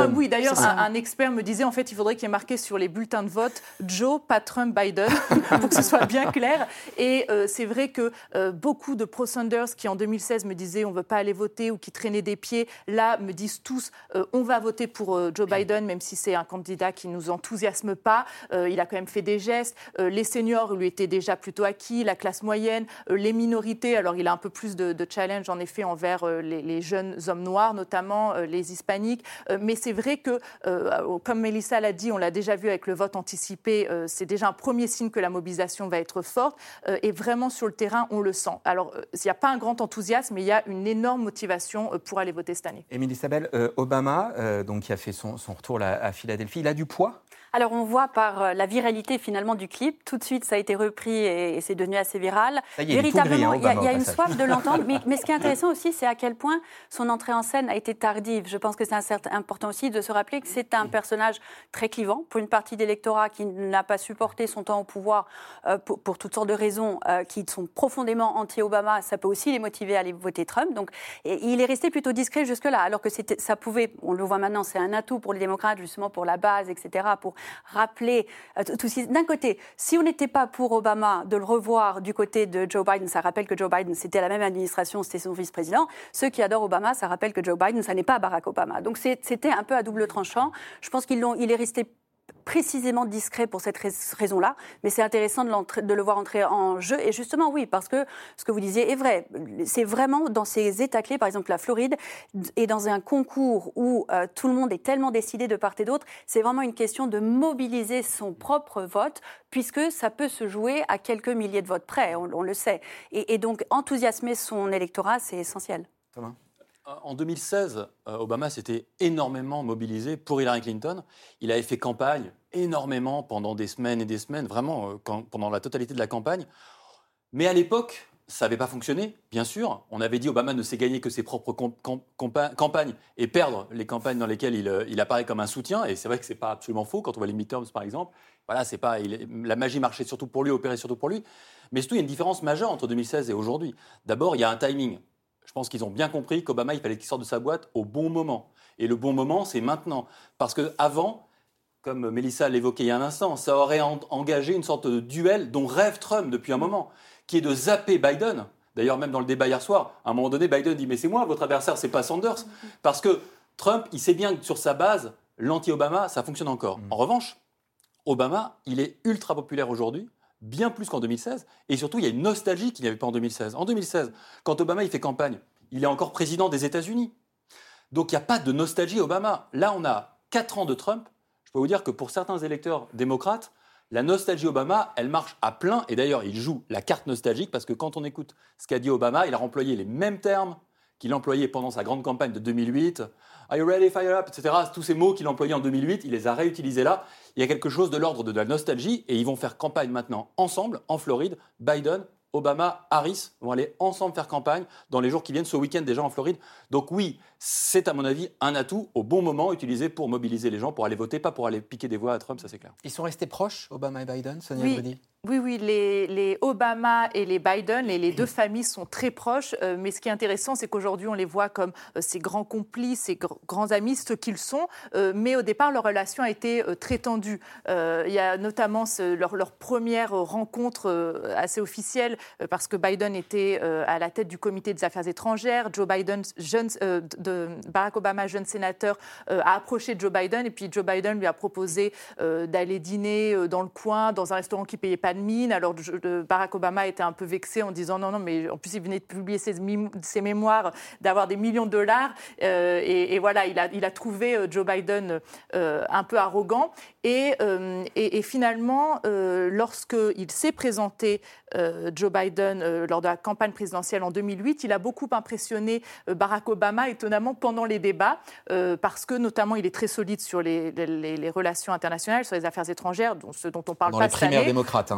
[SPEAKER 4] Trump, oui. D'ailleurs, un, un expert me disait, en fait, il faudrait qu'il y ait marqué sur les bulletins de vote Joe, pas Trump, Biden, pour que ce soit bien clair. Et euh, c'est vrai que euh, beaucoup de pro-Sanders qui, en deux mille seize, me disaient on ne veut pas aller voter ou qui traînaient des pieds, là, me disent tous euh, on va voter pour euh, Joe Biden, même si c'est un candidat qui ne nous enthousiasme pas. Euh, il a quand même fait des gestes. Euh, les seniors lui étaient déjà plutôt acquis, la classe moyenne, euh, les minorités. Alors, il a un peu plus de, de challenge, en effet, envers euh, les, les jeunes hommes noirs, notamment euh, les hispaniques. Euh, mais c'est vrai que, euh, comme Mélissa l'a dit, on l'a déjà vu avec le vote anticipé, euh, c'est déjà un premier signe que la mobilisation va être forte. Euh, et vraiment, sur le terrain, on le sent. Alors, euh, il n'y a pas un grand enthousiasme, mais il y a une énorme motivation euh, pour aller voter cette année.
[SPEAKER 1] Émilie Sabel, euh, Obama, euh, donc, qui a fait son, son retour là, à Philadelphie, il a du poids ?
[SPEAKER 5] Alors, on voit par la viralité, finalement, du clip. Tout de suite, ça a été repris et, et c'est devenu assez viral.
[SPEAKER 1] Ça y est,
[SPEAKER 5] Véritablement,
[SPEAKER 1] il, hein,
[SPEAKER 5] il y a, y a une soif de l'entendre. Mais, mais ce qui est intéressant aussi, c'est à quel point son entrée en scène a été tardive. Je pense que c'est un certain, important aussi de se rappeler que c'est un personnage très clivant pour une partie d'électorat qui n'a pas supporté son temps au pouvoir euh, pour, pour toutes sortes de raisons euh, qui sont profondément anti-Obama. Ça peut aussi les motiver à aller voter Trump. Donc, et, il est resté plutôt discret jusque-là, alors que c'était, ça pouvait, on le voit maintenant, c'est un atout pour les démocrates, justement pour la base, et cetera, pour rappeler euh, tout ce qui... D'un côté, si on n'était pas pour Obama de le revoir du côté de Joe Biden, ça rappelle que Joe Biden, c'était la même administration, c'était son vice-président. Ceux qui adorent Obama, ça rappelle que Joe Biden, ça n'est pas Barack Obama. Donc c'est, c'était un peu à double tranchant. Je pense qu'il est resté précisément discret pour cette raison-là, mais c'est intéressant de, de le voir entrer en jeu. Et justement, oui, parce que ce que vous disiez est vrai. C'est vraiment dans ces États clés, par exemple la Floride, et dans un concours où euh, tout le monde est tellement décidé de part et d'autre, c'est vraiment une question de mobiliser son propre vote, puisque ça peut se jouer à quelques milliers de votes près, on, on le sait. Et, et donc, enthousiasmer son électorat, c'est essentiel.
[SPEAKER 1] Thomas ?
[SPEAKER 2] En deux mille seize, Obama s'était énormément mobilisé pour Hillary Clinton. Il avait fait campagne énormément pendant des semaines et des semaines, vraiment quand, pendant la totalité de la campagne. Mais à l'époque, ça n'avait pas fonctionné, bien sûr. On avait dit Obama ne sait gagner que ses propres com- com- compa- campagnes et perdre les campagnes dans lesquelles il, il apparaît comme un soutien. Et c'est vrai que ce n'est pas absolument faux quand on voit les midterms, par exemple. Voilà, c'est pas, il, la magie marchait surtout pour lui, opérait surtout pour lui. Mais surtout, il y a une différence majeure entre deux mille seize et aujourd'hui. D'abord, il y a un timing. Je pense qu'ils ont bien compris qu'Obama, il fallait qu'il sorte de sa boîte au bon moment. Et le bon moment, c'est maintenant. Parce qu'avant, comme Mélissa l'évoquait il y a un instant, ça aurait en- engagé une sorte de duel dont rêve Trump depuis un moment, qui est de zapper Biden. D'ailleurs, même dans le débat hier soir, à un moment donné, Biden dit « Mais c'est moi, votre adversaire, c'est pas Sanders. » Parce que Trump, il sait bien que sur sa base, l'anti-Obama, ça fonctionne encore. En revanche, Obama, il est ultra populaire aujourd'hui, bien plus qu'en deux mille seize, et surtout, il y a une nostalgie qu'il n'y avait pas en deux mille seize. En deux mille seize, quand Obama il fait campagne, il est encore président des États-Unis. Donc, il n'y a pas de nostalgie Obama. Là, on a quatre ans de Trump. Je peux vous dire que pour certains électeurs démocrates, la nostalgie Obama, elle marche à plein, et d'ailleurs, il joue la carte nostalgique, parce que quand on écoute ce qu'a dit Obama, il a employé les mêmes termes qu'il employait pendant sa grande campagne de deux mille huit. Are you ready, fire up, et cetera. Tous ces mots qu'il employait en deux mille huit, il les a réutilisés là. Il y a quelque chose de l'ordre de la nostalgie et ils vont faire campagne maintenant ensemble en Floride. Biden, Obama, Harris vont aller ensemble faire campagne dans les jours qui viennent, ce week-end déjà en Floride. Donc oui, c'est à mon avis un atout au bon moment utilisé pour mobiliser les gens, pour aller voter, pas pour aller piquer des voix à Trump, ça c'est clair.
[SPEAKER 1] Ils sont restés proches, Obama et Biden, Sonia
[SPEAKER 4] Oui.
[SPEAKER 1] Bruni ?
[SPEAKER 4] Oui, oui, les, les Obama et les Biden, les, les deux familles sont très proches. Euh, mais ce qui est intéressant, c'est qu'aujourd'hui, on les voit comme euh, ces grands complices, ces gr- grands amis, ce qu'ils sont. Euh, mais au départ, leur relation a été euh, très tendue. Euh, il y a notamment ce, leur, leur première rencontre euh, assez officielle, euh, parce que Biden était euh, à la tête du comité des affaires étrangères. Joe Biden, jeune, euh, de Barack Obama, jeune sénateur, euh, a approché Joe Biden. Et puis Joe Biden lui a proposé euh, d'aller dîner euh, dans le coin, dans un restaurant qui ne payait pas de mine. Alors je, Barack Obama était un peu vexé en disant non, non, mais en plus il venait de publier ses, ses mémoires, d'avoir des millions de dollars. Euh, et, et voilà, il a, il a trouvé euh, Joe Biden euh, un peu arrogant. Et, euh, et, et finalement, euh, lorsqu'il s'est présenté, euh, Joe Biden, euh, lors de la campagne présidentielle en deux mille huit, il a beaucoup impressionné euh, Barack Obama, étonnamment, pendant les débats, euh, parce que notamment, il est très solide sur les, les, les relations internationales, sur les affaires étrangères, dont, ce dont on parle
[SPEAKER 1] dans
[SPEAKER 4] pas
[SPEAKER 1] les
[SPEAKER 4] cette année.
[SPEAKER 1] primaires démocrates. Hein.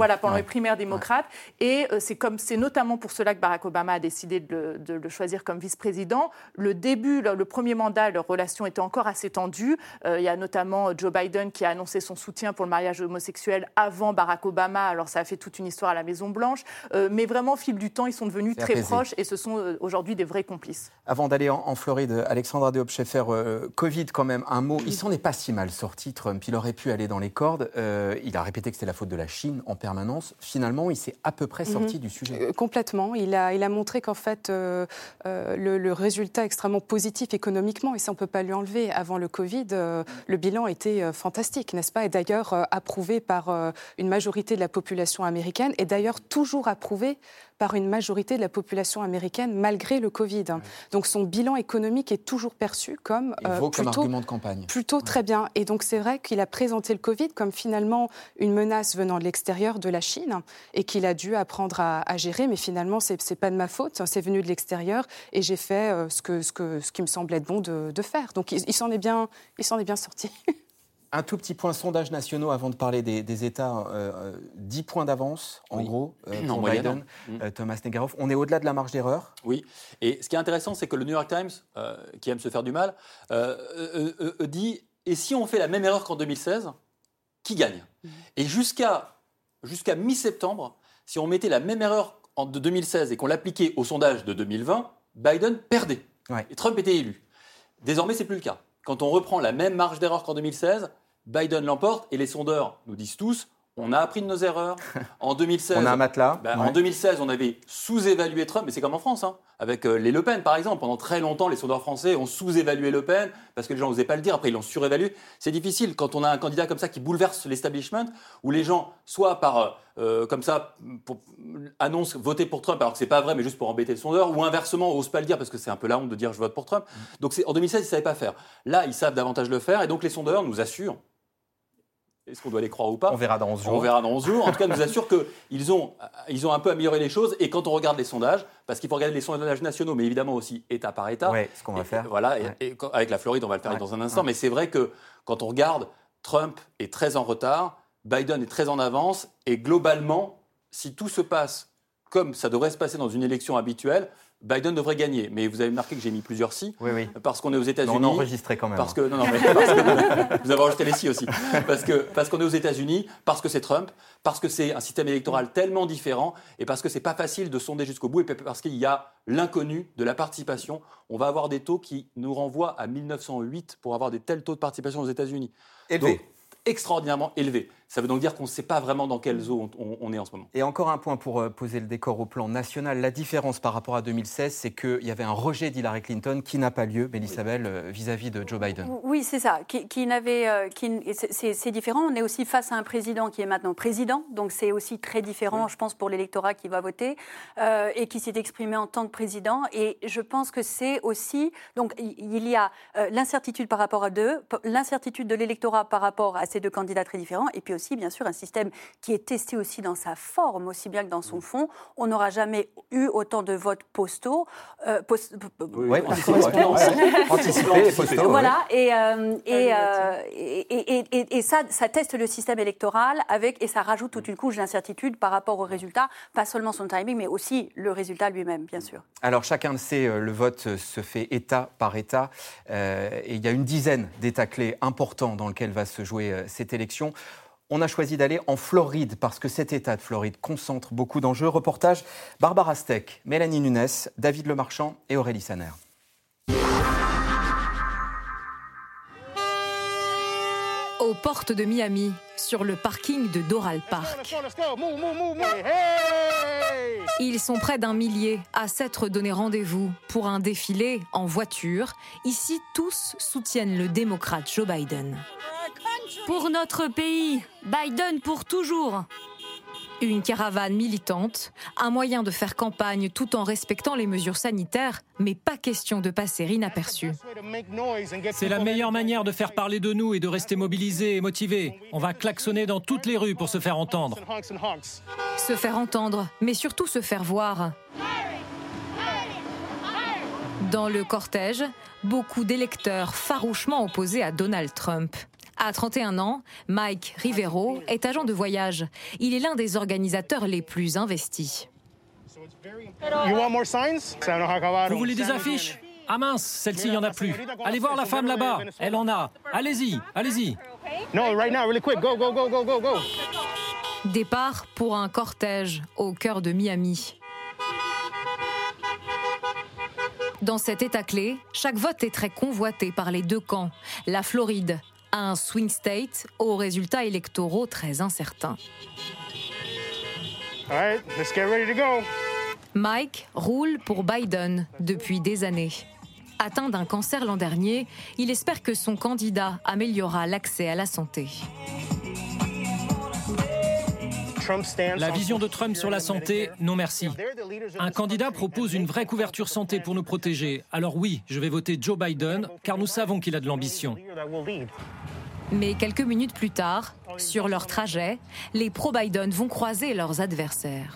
[SPEAKER 4] voilà, pendant
[SPEAKER 1] ouais.
[SPEAKER 4] les primaires démocrates. Ouais. Et euh, c'est, comme, c'est notamment pour cela que Barack Obama a décidé de le, de le choisir comme vice-président. Le début, le, le premier mandat, leurs relations étaient encore assez tendues. Euh, il y a notamment Joe Biden qui a annoncé son soutien pour le mariage homosexuel avant Barack Obama. Alors ça a fait toute une histoire à la Maison-Blanche. Euh, mais vraiment, au fil du temps, ils sont devenus c'est très apaisé. proches et ce sont euh, aujourd'hui des vrais complices.
[SPEAKER 1] Avant d'aller en, en Floride, Alexandra Dehoop-Scheffer, euh, Covid quand même, un mot. Il s'en est pas si mal sorti, Trump. Il aurait pu aller dans les cordes. Euh, il a répété que c'était la faute de la Chine en permanence. Finalement, il s'est à peu près sorti mm-hmm. du sujet.
[SPEAKER 3] Euh, complètement. Il a, il a montré qu'en fait, euh, euh, le, le résultat est extrêmement positif économiquement, et ça, on ne peut pas lui enlever. Avant le Covid, euh, le bilan était euh, fantastique, n'est-ce pas? Et d'ailleurs, euh, approuvé par euh, une majorité de la population américaine, et d'ailleurs toujours approuvé par une majorité de la population américaine malgré le Covid. Ouais. Donc son bilan économique est toujours perçu comme,
[SPEAKER 1] euh, vaut
[SPEAKER 3] plutôt,
[SPEAKER 1] comme argument de campagne.
[SPEAKER 3] Plutôt ouais. très bien. Et donc c'est vrai qu'il a présenté le Covid comme finalement une menace venant de l'extérieur de la Chine et qu'il a dû apprendre à, à gérer. Mais finalement, c'est, c'est pas de ma faute, c'est venu de l'extérieur et j'ai fait euh, ce, que, ce, que, ce qui me semble être bon de, de faire. Donc il, il, s'en est bien, il s'en est bien sorti.
[SPEAKER 1] Un tout petit point sondages nationaux avant de parler des, des États. Euh, dix points d'avance, en oui. gros, euh, pour en Biden, mmh. euh, Thomas Negerov. On est au-delà de la marge d'erreur.
[SPEAKER 2] Oui. Et ce qui est intéressant, c'est que le New York Times, euh, qui aime se faire du mal, euh, euh, euh, dit « Et si on fait la même erreur qu'en deux mille seize, qui gagne ?» mmh. Et jusqu'à, jusqu'à mi-septembre, si on mettait la même erreur en, de deux mille seize et qu'on l'appliquait au sondage de deux mille vingt, Biden perdait. Ouais. Et Trump était élu. Désormais, ce n'est plus le cas. Quand on reprend la même marge d'erreur qu'en deux mille seize, Biden l'emporte et les sondeurs nous disent tous on a appris de nos erreurs. En deux mille seize,
[SPEAKER 1] on a un matelas.
[SPEAKER 2] Ben,
[SPEAKER 1] ouais.
[SPEAKER 2] En deux mille seize, on avait sous-évalué Trump, mais c'est comme en France, hein, avec euh, les Le Pen par exemple. Pendant très longtemps, les sondeurs français ont sous-évalué Le Pen parce que les gens n'osaient pas le dire. Après, ils l'ont surévalué. C'est difficile quand on a un candidat comme ça qui bouleverse l'establishment, où les gens, soit par euh, comme ça, pour, annoncent voter pour Trump alors que c'est pas vrai, mais juste pour embêter le sondeur, ou inversement, osent pas le dire parce que c'est un peu la honte de dire je vote pour Trump. Donc c'est, en deux mille seize, ils savaient pas faire. Là, ils savent davantage le faire, et donc les sondeurs nous assurent. Est-ce qu'on doit les croire ou pas ?
[SPEAKER 1] On verra dans onze jours.
[SPEAKER 2] On verra dans onze jours. En tout cas, nous assure qu'ils ont, ils ont un peu amélioré les choses. Et quand on regarde les sondages, parce qu'il faut regarder les sondages nationaux, mais évidemment aussi État par État.
[SPEAKER 1] Oui, ce qu'on va
[SPEAKER 2] et,
[SPEAKER 1] faire.
[SPEAKER 2] Voilà,
[SPEAKER 1] ouais.
[SPEAKER 2] et, et avec la Floride, on va le faire ouais. dans un instant.
[SPEAKER 1] Ouais.
[SPEAKER 2] Mais c'est vrai que quand on regarde, Trump est très en retard, Biden est très en avance. Et globalement, si tout se passe comme ça devrait se passer dans une élection habituelle, Biden devrait gagner. Mais vous avez remarqué que j'ai mis plusieurs si,
[SPEAKER 1] oui, oui.
[SPEAKER 2] parce qu'on est aux États-Unis.
[SPEAKER 1] Non, on a enregistré quand même.
[SPEAKER 2] Parce que, non, non, mais parce que, vous avez enregistré les si aussi. Parce, que, parce qu'on est aux États-Unis, parce que c'est Trump, parce que c'est un système électoral tellement différent, et parce que c'est pas facile de sonder jusqu'au bout, et parce qu'il y a l'inconnu de la participation. On va avoir des taux qui nous renvoient à mille neuf cent huit pour avoir des tels taux de participation aux États-Unis.
[SPEAKER 1] Élevé.
[SPEAKER 2] Donc, extraordinairement élevé. Ça veut donc dire qu'on ne sait pas vraiment dans quelle zone on, on est en ce moment.
[SPEAKER 1] Et encore un point pour euh, poser le décor au plan national. La différence par rapport à deux mille seize, c'est qu'il y avait un rejet d'Hillary Clinton qui n'a pas lieu, Mélissa Bell, euh, vis-à-vis de Joe Biden.
[SPEAKER 5] Oui, c'est ça. Qui, qui n'avait, euh, qui, c'est, c'est différent. On est aussi face à un président qui est maintenant président. Donc c'est aussi très différent, oui. je pense, pour l'électorat qui va voter euh, et qui s'est exprimé en tant que président. Et je pense que c'est aussi... Donc il y a euh, l'incertitude par rapport à deux, l'incertitude de l'électorat par rapport à ces deux candidats très différents, et puis aussi, bien sûr, un système qui est testé aussi dans sa forme, aussi bien que dans son fond. On n'aura jamais eu autant de votes postaux. Euh, post...
[SPEAKER 1] Oui, anticipés et postaux.
[SPEAKER 5] Voilà, et, euh, et, euh, et, et, et, et ça, ça teste le système électoral, avec, et ça rajoute toute une couche d'incertitude par rapport au résultat, pas seulement son timing, mais aussi le résultat lui-même, bien sûr.
[SPEAKER 1] Alors, chacun le sait, le vote se fait État par État, euh, et il y a une dizaine d'États clés importants dans lesquels va se jouer euh, cette élection. On a choisi d'aller en Floride parce que cet État de Floride concentre beaucoup d'enjeux. Reportage Barbara Steck, Mélanie Nunes, David Lemarchand et Aurélie Saner.
[SPEAKER 11] Aux portes de Miami, sur le parking de Doral Park. Ils sont près d'un millier à s'être donné rendez-vous pour un défilé en voiture. Ici, tous soutiennent le démocrate Joe Biden.
[SPEAKER 12] Pour notre pays, Biden pour toujours.
[SPEAKER 11] Une caravane militante, un moyen de faire campagne tout en respectant les mesures sanitaires, mais pas question de passer inaperçu.
[SPEAKER 7] C'est la meilleure manière de faire parler de nous et de rester mobilisés et motivés. On va klaxonner dans toutes les rues pour se faire entendre.
[SPEAKER 11] Se faire entendre, mais surtout se faire voir. Dans le cortège, beaucoup d'électeurs farouchement opposés à Donald Trump. À trente et un ans, Mike Rivero est agent de voyage. Il est l'un des organisateurs les plus investis.
[SPEAKER 7] Vous voulez des affiches ? Ah mince, celle-ci, il n'y en a plus. Allez voir la femme là-bas, elle en a. Allez-y, allez-y.
[SPEAKER 11] Départ pour un cortège au cœur de Miami. Dans cet État clé, chaque vote est très convoité par les deux camps. La Floride, un swing state aux résultats électoraux très incertains.
[SPEAKER 9] All right, let's get ready to go.
[SPEAKER 11] Mike roule pour Biden depuis des années. Atteint d'un cancer l'an dernier, il espère que son candidat améliorera l'accès à la santé.
[SPEAKER 7] La vision de Trump sur la santé, non merci. Un candidat propose une vraie couverture santé pour nous protéger. Alors oui, je vais voter Joe Biden, car nous savons qu'il a de l'ambition.
[SPEAKER 11] Mais quelques minutes plus tard, sur leur trajet, les pro-Biden vont croiser leurs adversaires.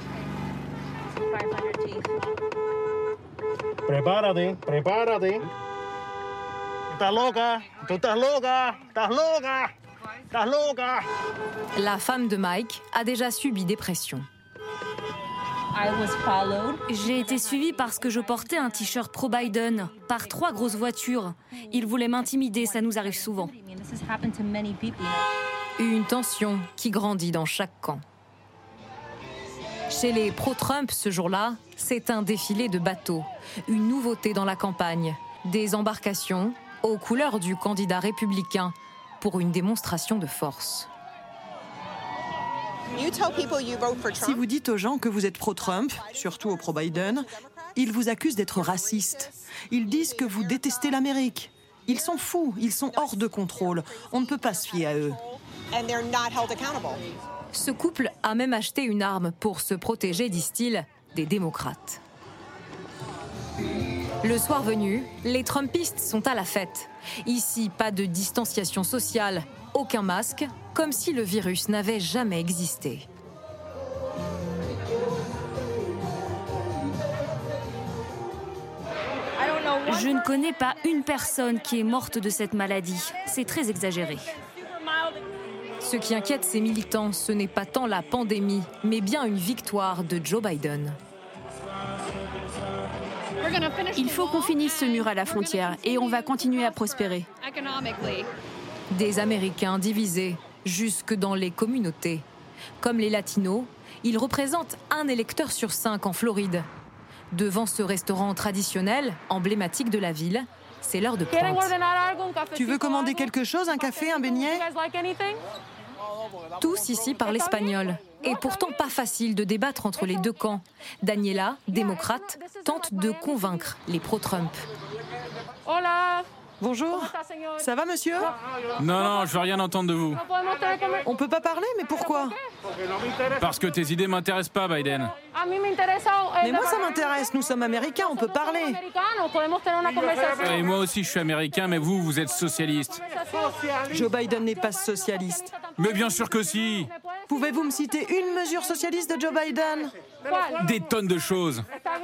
[SPEAKER 9] Prepárate, prepárate. Estás loca, tú estás loca, estás loca, estás loca.
[SPEAKER 11] La femme de Mike a déjà subi des pressions.
[SPEAKER 12] J'ai été suivie parce que je portais un t-shirt pro-Biden, par trois grosses voitures. Ils voulaient m'intimider, ça nous arrive souvent.
[SPEAKER 11] Une tension qui grandit dans chaque camp. Chez les pro-Trump, ce jour-là, c'est un défilé de bateaux. Une nouveauté dans la campagne. Des embarcations aux couleurs du candidat républicain pour une démonstration de force.
[SPEAKER 13] Si vous dites aux gens que vous êtes pro-Trump, surtout aux pro-Biden, ils vous accusent d'être raciste. Ils disent que vous détestez l'Amérique. Ils sont fous, ils sont hors de contrôle. On ne peut pas se fier à eux.
[SPEAKER 11] Ce couple a même acheté une arme pour se protéger, disent-ils, des démocrates. Le soir venu, les Trumpistes sont à la fête. Ici, pas de distanciation sociale, aucun masque, comme si le virus n'avait jamais existé.
[SPEAKER 12] Je ne connais pas une personne qui est morte de cette maladie. C'est très exagéré.
[SPEAKER 11] Ce qui inquiète ces militants, ce n'est pas tant la pandémie, mais bien une victoire de Joe Biden.
[SPEAKER 12] Il faut qu'on finisse ce mur à la frontière et on va continuer à prospérer.
[SPEAKER 11] Des Américains divisés jusque dans les communautés. Comme les Latinos, ils représentent un électeur sur cinq en Floride. Devant ce restaurant traditionnel, emblématique de la ville, c'est l'heure de pointe.
[SPEAKER 13] Tu veux commander quelque chose, un café, un beignet ?
[SPEAKER 11] Tous ici parlent espagnol. Et pourtant pas facile de débattre entre les deux camps. Daniela, démocrate, tente de convaincre les pro-Trump.
[SPEAKER 13] Bonjour, ça va monsieur ?
[SPEAKER 6] Non, non, je veux rien entendre de vous.
[SPEAKER 13] On peut pas parler, mais pourquoi ?
[SPEAKER 6] Parce que tes idées m'intéressent pas, Biden.
[SPEAKER 13] Mais moi ça m'intéresse, nous sommes américains, on peut parler.
[SPEAKER 6] Et moi aussi je suis américain, mais vous, vous êtes socialiste.
[SPEAKER 13] Joe Biden n'est pas socialiste.
[SPEAKER 6] Mais bien sûr que si.
[SPEAKER 13] Pouvez-vous me citer une mesure socialiste de Joe Biden ?
[SPEAKER 6] Des tonnes de choses.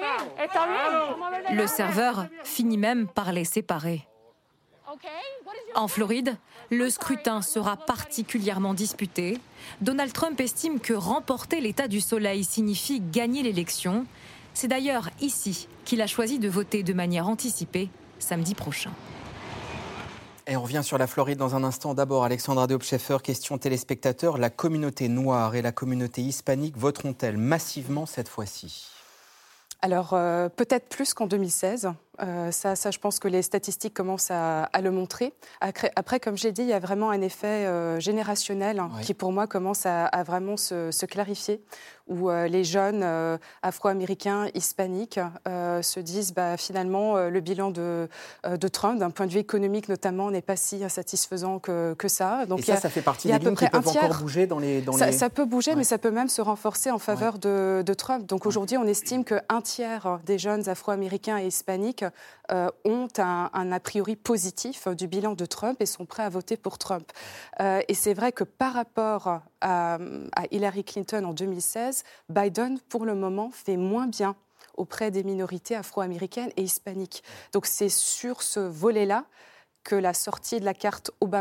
[SPEAKER 11] Le serveur finit même par les séparer. En Floride, le scrutin sera particulièrement disputé. Donald Trump estime que remporter l'État du Soleil signifie gagner l'élection. C'est d'ailleurs ici qu'il a choisi de voter de manière anticipée samedi prochain.
[SPEAKER 1] Et on revient sur la Floride dans un instant. D'abord, Alexandra Deopscheffer, question téléspectateur. La communauté noire et la communauté hispanique voteront-elles massivement cette fois-ci ?
[SPEAKER 3] Alors, euh, peut-être plus qu'en deux mille seize. Euh, ça, ça, je pense que les statistiques commencent à, à le montrer. Après, après, comme j'ai dit, il y a vraiment un effet euh, générationnel hein, oui. qui, pour moi, commence à, à vraiment se, se clarifier, où euh, les jeunes euh, afro-américains, hispaniques, euh, se disent bah, finalement, euh, le bilan de, euh, de Trump, d'un point de vue économique notamment, n'est pas si satisfaisant que, que ça. Donc,
[SPEAKER 1] et ça,
[SPEAKER 3] il y a,
[SPEAKER 1] ça fait partie
[SPEAKER 3] des
[SPEAKER 1] lignes qui peuvent encore bouger dans les... Dans
[SPEAKER 3] ça,
[SPEAKER 1] les...
[SPEAKER 3] ça peut bouger, ouais. mais ça peut même se renforcer en faveur
[SPEAKER 1] ouais.
[SPEAKER 3] de, de Trump. Donc aujourd'hui, on estime qu'un tiers des jeunes afro-américains et hispaniques Euh, ont un, un a priori positif du bilan de Trump et sont prêts à voter pour Trump. Euh, et c'est vrai que par rapport à, à Hillary Clinton en deux mille seize, Biden, pour le moment, fait moins bien auprès des minorités afro-américaines et hispaniques. Donc c'est sur ce volet-là que la sortie de la carte Obama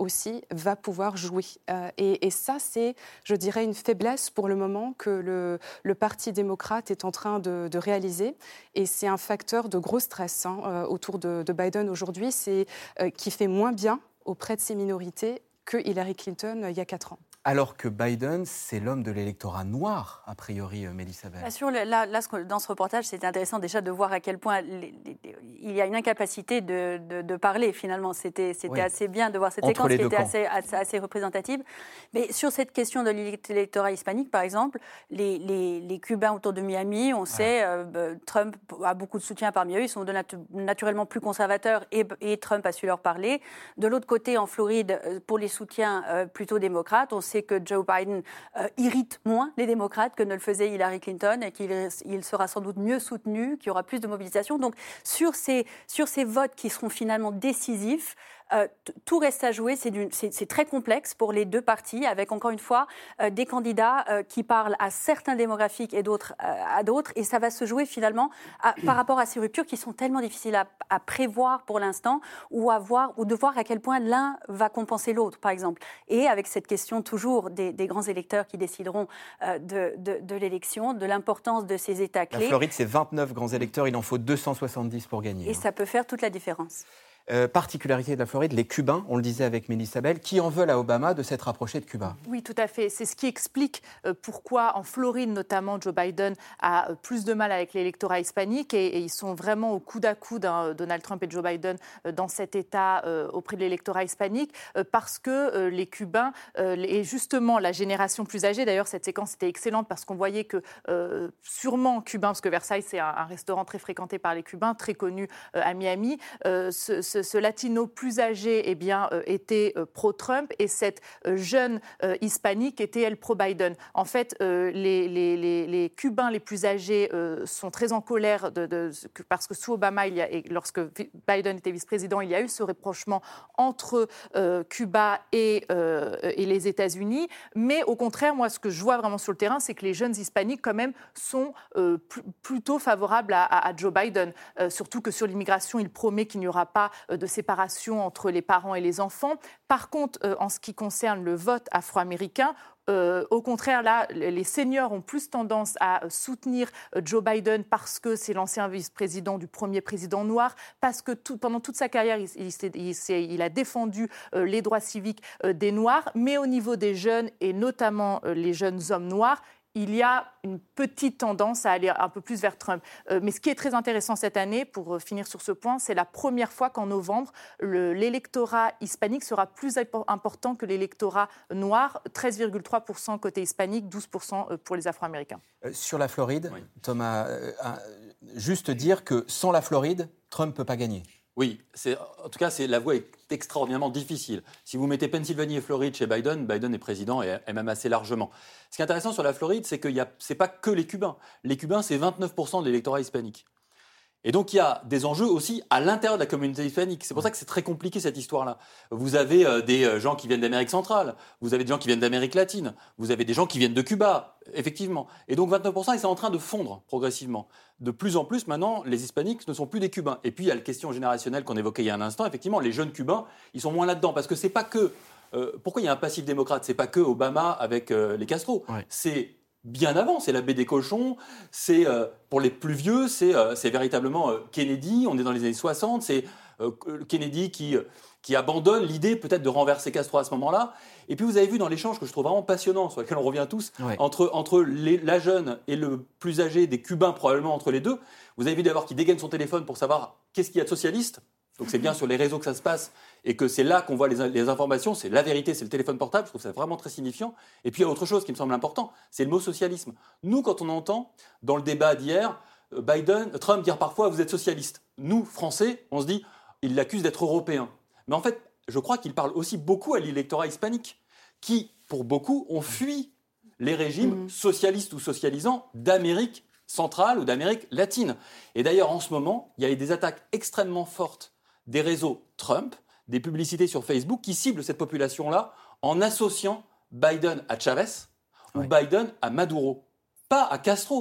[SPEAKER 3] aussi va pouvoir jouer. Euh, et, et ça, c'est, je dirais, une faiblesse pour le moment que le, le Parti démocrate est en train de, de réaliser. Et c'est un facteur de gros stress hein, euh, autour de, de Biden aujourd'hui, c'est, euh, qui fait moins bien auprès de ses minorités que Hillary Clinton euh, il y a quatre ans.
[SPEAKER 1] Alors que Biden, c'est l'homme de l'électorat noir, a priori, euh, Mélissa Bell.
[SPEAKER 5] Bien sûr, là, là, dans ce reportage, c'était intéressant déjà de voir à quel point les, les, il y a une incapacité de, de, de parler, finalement. C'était, c'était oui. assez bien de voir cette
[SPEAKER 1] Entre
[SPEAKER 5] séquence qui était
[SPEAKER 1] camps.
[SPEAKER 5] assez, assez, assez représentative. Mais sur cette question de l'électorat hispanique, par exemple, les, les, les Cubains autour de Miami, on sait, voilà. euh, Trump a beaucoup de soutien parmi eux. Ils sont de nat- naturellement plus conservateurs et, et Trump a su leur parler. De l'autre côté, en Floride, pour les soutiens euh, plutôt démocrates, on sait que Joe Biden euh, irrite moins les démocrates que ne le faisait Hillary Clinton et qu'il il sera sans doute mieux soutenu, qu'il y aura plus de mobilisation. Donc, sur ces, sur ces votes qui seront finalement décisifs, Euh, t- tout reste à jouer, c'est, du, c'est, c'est très complexe pour les deux partis, avec encore une fois euh, des candidats euh, qui parlent à certains démographiques et d'autres euh, à d'autres, et ça va se jouer finalement à, par rapport à ces ruptures qui sont tellement difficiles à, à prévoir pour l'instant, ou, à voir, ou de voir à quel point l'un va compenser l'autre, par exemple. Et avec cette question toujours des, des grands électeurs qui décideront euh, de, de, de l'élection, de l'importance de ces États clés.
[SPEAKER 1] La Floride, c'est vingt-neuf grands électeurs, il en faut deux cent soixante-dix pour gagner.
[SPEAKER 5] Et hein. ça peut faire toute la différence.
[SPEAKER 1] Euh, particularité de la Floride, les Cubains, on le disait avec Mélissa Bell, qui en veulent à Obama de s'être rapproché de Cuba.
[SPEAKER 4] Oui, tout à fait. C'est ce qui explique euh, pourquoi, en Floride notamment, Joe Biden a euh, plus de mal avec l'électorat hispanique et, et ils sont vraiment au coude à coude, hein, Donald Trump et Joe Biden, euh, dans cet État euh, auprès de l'électorat hispanique, euh, parce que euh, les Cubains, euh, et justement la génération plus âgée, d'ailleurs cette séquence était excellente parce qu'on voyait que euh, sûrement Cubains, parce que Versailles c'est un, un restaurant très fréquenté par les Cubains, très connu euh, à Miami, euh, ce, ce Ce, ce latino plus âgé eh bien, euh, était euh, pro-Trump et cette euh, jeune euh, hispanique était, elle, pro-Biden. En fait, euh, les, les, les, les Cubains les plus âgés euh, sont très en colère de, de, de, parce que sous Obama, il y a, et lorsque Biden était vice-président, il y a eu ce rapprochement entre euh, Cuba et, euh, et les États-Unis. Mais au contraire, moi, ce que je vois vraiment sur le terrain, c'est que les jeunes hispaniques, quand même, sont euh, pl- plutôt favorables à, à, à Joe Biden. Euh, surtout que sur l'immigration, il promet qu'il n'y aura pas de séparation entre les parents et les enfants. Par contre, euh, en ce qui concerne le vote afro-américain, Euh, au contraire, là, les seniors ont plus tendance à soutenir Joe Biden parce que c'est l'ancien vice-président du premier président noir, parce que tout, pendant toute sa carrière, il, il, il, il a défendu euh, les droits civiques euh, des Noirs, mais au niveau des jeunes, et notamment euh, les jeunes hommes noirs, il y a une petite tendance à aller un peu plus vers Trump. Euh, mais ce qui est très intéressant cette année, pour finir sur ce point, c'est la première fois qu'en novembre, le, l'électorat hispanique sera plus important que l'électorat noir. treize virgule trois pour cent côté hispanique, douze pour cent pour les Afro-Américains.
[SPEAKER 1] Euh, sur la Floride, oui. Thomas, euh, euh, juste
[SPEAKER 2] oui.
[SPEAKER 1] dire que sans la Floride, Trump ne peut pas gagner.
[SPEAKER 2] Oui, c'est, en tout cas, c'est, la voie est extraordinairement difficile. Si vous mettez Pennsylvanie et Floride chez Biden, Biden est président et, et même assez largement. Ce qui est intéressant sur la Floride, c'est que ce n'est pas que les Cubains. Les Cubains, c'est vingt-neuf pour cent de l'électorat hispanique. Et donc, il y a des enjeux aussi à l'intérieur de la communauté hispanique. C'est pour ça que c'est très compliqué, cette histoire-là. Vous avez euh, des gens qui viennent d'Amérique centrale, vous avez des gens qui viennent d'Amérique latine, vous avez des gens qui viennent de Cuba, effectivement. Et donc, vingt-neuf pour cent, et c'est en train de fondre progressivement. De plus en plus, maintenant, les hispaniques ne sont plus des Cubains. Et puis, il y a la question générationnelle qu'on évoquait il y a un instant. Effectivement, les jeunes Cubains, ils sont moins là-dedans. Parce que c'est pas que... Euh, pourquoi il y a un passif démocrate ? C'est pas que Obama avec euh, les Castro. Ouais. C'est... bien avant, c'est la baie des cochons, c'est euh, pour les plus vieux, c'est, euh, c'est véritablement euh, Kennedy, on est dans les années soixante, c'est euh, Kennedy qui, euh, qui abandonne l'idée peut-être de renverser Castro à ce moment-là. Et puis vous avez vu dans l'échange que je trouve vraiment passionnant, sur lequel on revient tous, ouais. entre, entre les, la jeune et le plus âgé des Cubains, probablement entre les deux, vous avez vu d'abord qui dégaine son téléphone pour savoir qu'est-ce qu'il y a de socialiste. Donc c'est bien sur les réseaux que ça se passe et que c'est là qu'on voit les, les informations, c'est la vérité, c'est le téléphone portable, je trouve ça vraiment très signifiant. Et puis il y a autre chose qui me semble important, c'est le mot socialisme. Nous, quand on entend dans le débat d'hier, Biden, Trump dire parfois vous êtes socialiste. Nous, Français, on se dit, il l'accuse d'être européen. Mais en fait, je crois qu'il parle aussi beaucoup à l'électorat hispanique, qui, pour beaucoup, ont fui les régimes mmh. socialistes ou socialisants d'Amérique centrale ou d'Amérique latine. Et d'ailleurs, en ce moment, il y a eu des attaques extrêmement fortes des réseaux Trump, des publicités sur Facebook qui ciblent cette population-là en associant Biden à Chavez ou oui. Biden à Maduro. Pas à Castro,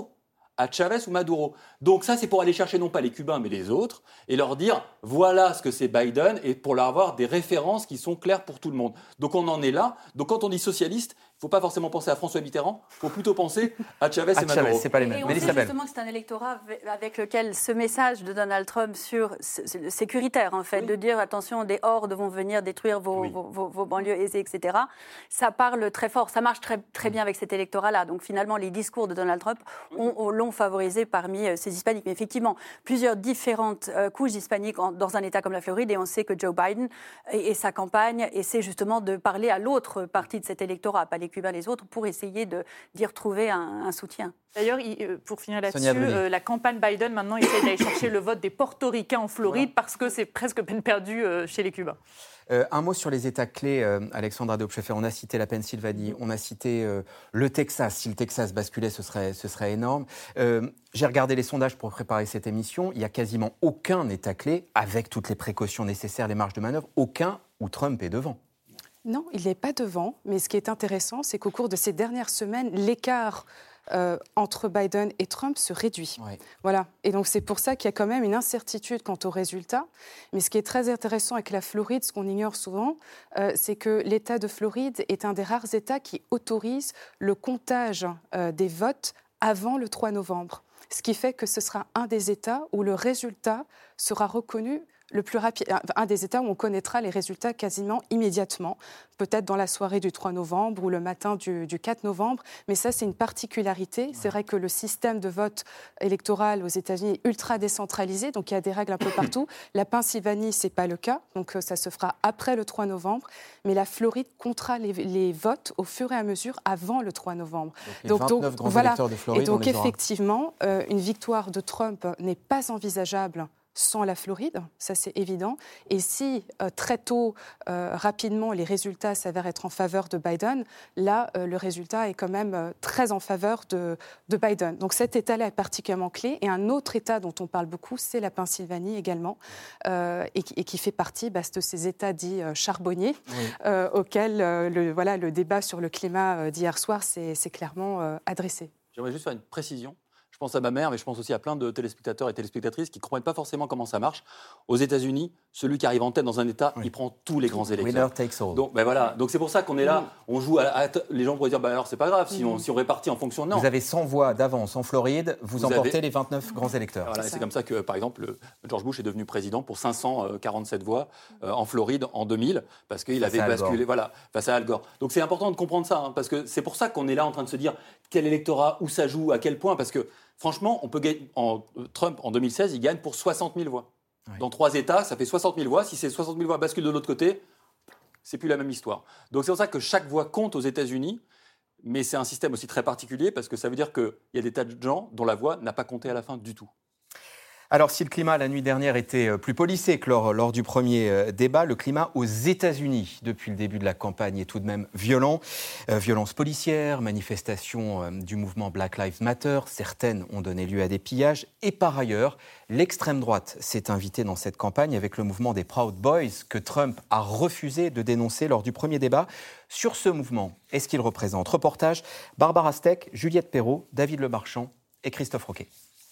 [SPEAKER 2] à Chavez ou Maduro. Donc ça, c'est pour aller chercher non pas les Cubains, mais les autres, et leur dire, voilà ce que c'est Biden, et pour leur avoir des références qui sont claires pour tout le monde. Donc on en est là. Donc quand on dit socialiste, il ne faut pas forcément penser à François Mitterrand, il faut plutôt penser à Chavez
[SPEAKER 1] à
[SPEAKER 2] et Maduro.
[SPEAKER 1] Chavez, c'est pas les mêmes.
[SPEAKER 5] Et on sait justement que c'est un électorat avec lequel ce message de Donald Trump sur c'est sécuritaire, en fait, oui. de dire, attention, des hordes vont venir détruire vos, oui. vos, vos, vos banlieues aisées, et cetera, ça parle très fort, ça marche très, très bien avec cet électorat-là. Donc finalement, les discours de Donald Trump ont, ont, l'ont favorisé parmi euh, ces hispaniques. Mais effectivement, plusieurs différentes euh, couches hispaniques en, dans un État comme la Floride, et on sait que Joe Biden et, et sa campagne essaie justement de parler à l'autre partie de cet électorat, pas les Cubains, les autres, pour essayer de, d'y retrouver un, un soutien.
[SPEAKER 4] D'ailleurs, pour finir là-dessus, euh, la campagne Biden, maintenant, essaie d'aller chercher le vote des Portoricains en Floride voilà. parce que c'est presque peine perdue euh, chez les Cubains.
[SPEAKER 1] Euh, un mot sur les États clés, euh, Alexandra Daubscheffer. On a cité la Pennsylvanie, on a cité euh, le Texas. Si le Texas basculait, ce serait, ce serait énorme. Euh, j'ai regardé les sondages pour préparer cette émission. Il n'y a quasiment aucun État clé, avec toutes les précautions nécessaires, les marges de manœuvre, aucun où Trump est devant.
[SPEAKER 3] Non, il n'est pas devant. Mais ce qui est intéressant, c'est qu'au cours de ces dernières semaines, l'écart Euh, entre Biden et Trump se réduit. Ouais. Voilà. Et donc, c'est pour ça qu'il y a quand même une incertitude quant aux résultats. Mais ce qui est très intéressant avec la Floride, ce qu'on ignore souvent, euh, c'est que l'État de Floride est un des rares États qui autorise le comptage euh, des votes avant le trois novembre. Ce qui fait que ce sera un des États où le résultat sera reconnu le plus rapide, un des États où on connaîtra les résultats quasiment immédiatement, peut-être dans la soirée du trois novembre ou le matin du, du quatre novembre. Mais ça, c'est une particularité. C'est vrai que le système de vote électoral aux États-Unis est ultra décentralisé, donc il y a des règles un peu partout. La Pennsylvanie, c'est pas le cas, donc ça se fera après le trois novembre. Mais la Floride comptera les, les votes au fur et à mesure avant le trois novembre.
[SPEAKER 1] Donc, les donc, vingt-neuf donc, grands voilà. électeurs de Floride,
[SPEAKER 3] et donc,
[SPEAKER 1] on les
[SPEAKER 3] effectivement, euh, une victoire de Trump n'est pas envisageable sans la Floride, ça c'est évident. Et si euh, très tôt, euh, rapidement, les résultats s'avèrent être en faveur de Biden, là, euh, le résultat est quand même euh, très en faveur de, de Biden. Donc cet État-là est particulièrement clé. Et un autre État dont on parle beaucoup, c'est la Pennsylvanie également, euh, et, et qui fait partie bah, de ces États dits euh, charbonniers, oui. euh, auxquels euh, le, voilà, le débat sur le climat euh, d'hier soir s'est, s'est clairement euh, adressé.
[SPEAKER 2] J'aimerais juste faire une précision. Je pense à ma mère, mais je pense aussi à plein de téléspectateurs et téléspectatrices qui ne comprennent pas forcément comment ça marche. Aux États-Unis, celui qui arrive en tête dans un État, oui. il prend tous les grands électeurs.
[SPEAKER 1] Winner takes all.
[SPEAKER 2] Donc, ben voilà. Donc c'est pour ça qu'on est là. On joue à, à les gens pourraient dire, bah alors c'est pas grave si on, si on répartit en fonction de non.
[SPEAKER 1] Vous avez cent voix d'avance en Floride, vous, vous emportez avez... les vingt-neuf grands électeurs.
[SPEAKER 2] Voilà, c'est, c'est comme ça que, par exemple, George Bush est devenu président pour cinq cent quarante-sept voix euh, en Floride en deux mille, parce qu'il face avait basculé, voilà, face à Al Gore. Donc c'est important de comprendre ça, hein, parce que c'est pour ça qu'on est là en train de se dire quel électorat, où ça joue, à quel point, parce que franchement, on peut gagner. En, Trump, en deux mille seize, il gagne pour soixante mille voix. Oui. Dans trois États, ça fait soixante mille voix. Si ces soixante mille voix basculent de l'autre côté, c'est plus la même histoire. Donc c'est pour ça que chaque voix compte aux États-Unis, mais c'est un système aussi très particulier parce que ça veut dire qu'il y a des tas de gens dont la voix n'a pas compté à la fin du tout.
[SPEAKER 1] Alors, si le climat, la nuit dernière, était plus policé que lors, lors du premier débat, le climat aux États-Unis, depuis le début de la campagne, est tout de même violent. Euh, violences policières, manifestations euh, du mouvement Black Lives Matter, certaines ont donné lieu à des pillages. Et par ailleurs, l'extrême droite s'est invitée dans cette campagne avec le mouvement des Proud Boys, que Trump a refusé de dénoncer lors du premier débat. Sur ce mouvement, est-ce qu'il représente ? Reportage, Barbara Steck, Juliette Perrault, David Lemarchand et Christophe Roquet.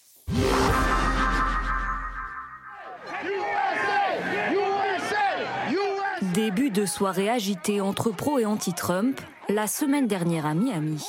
[SPEAKER 12] Début de soirée agitée entre pro et anti-Trump, la semaine dernière à Miami.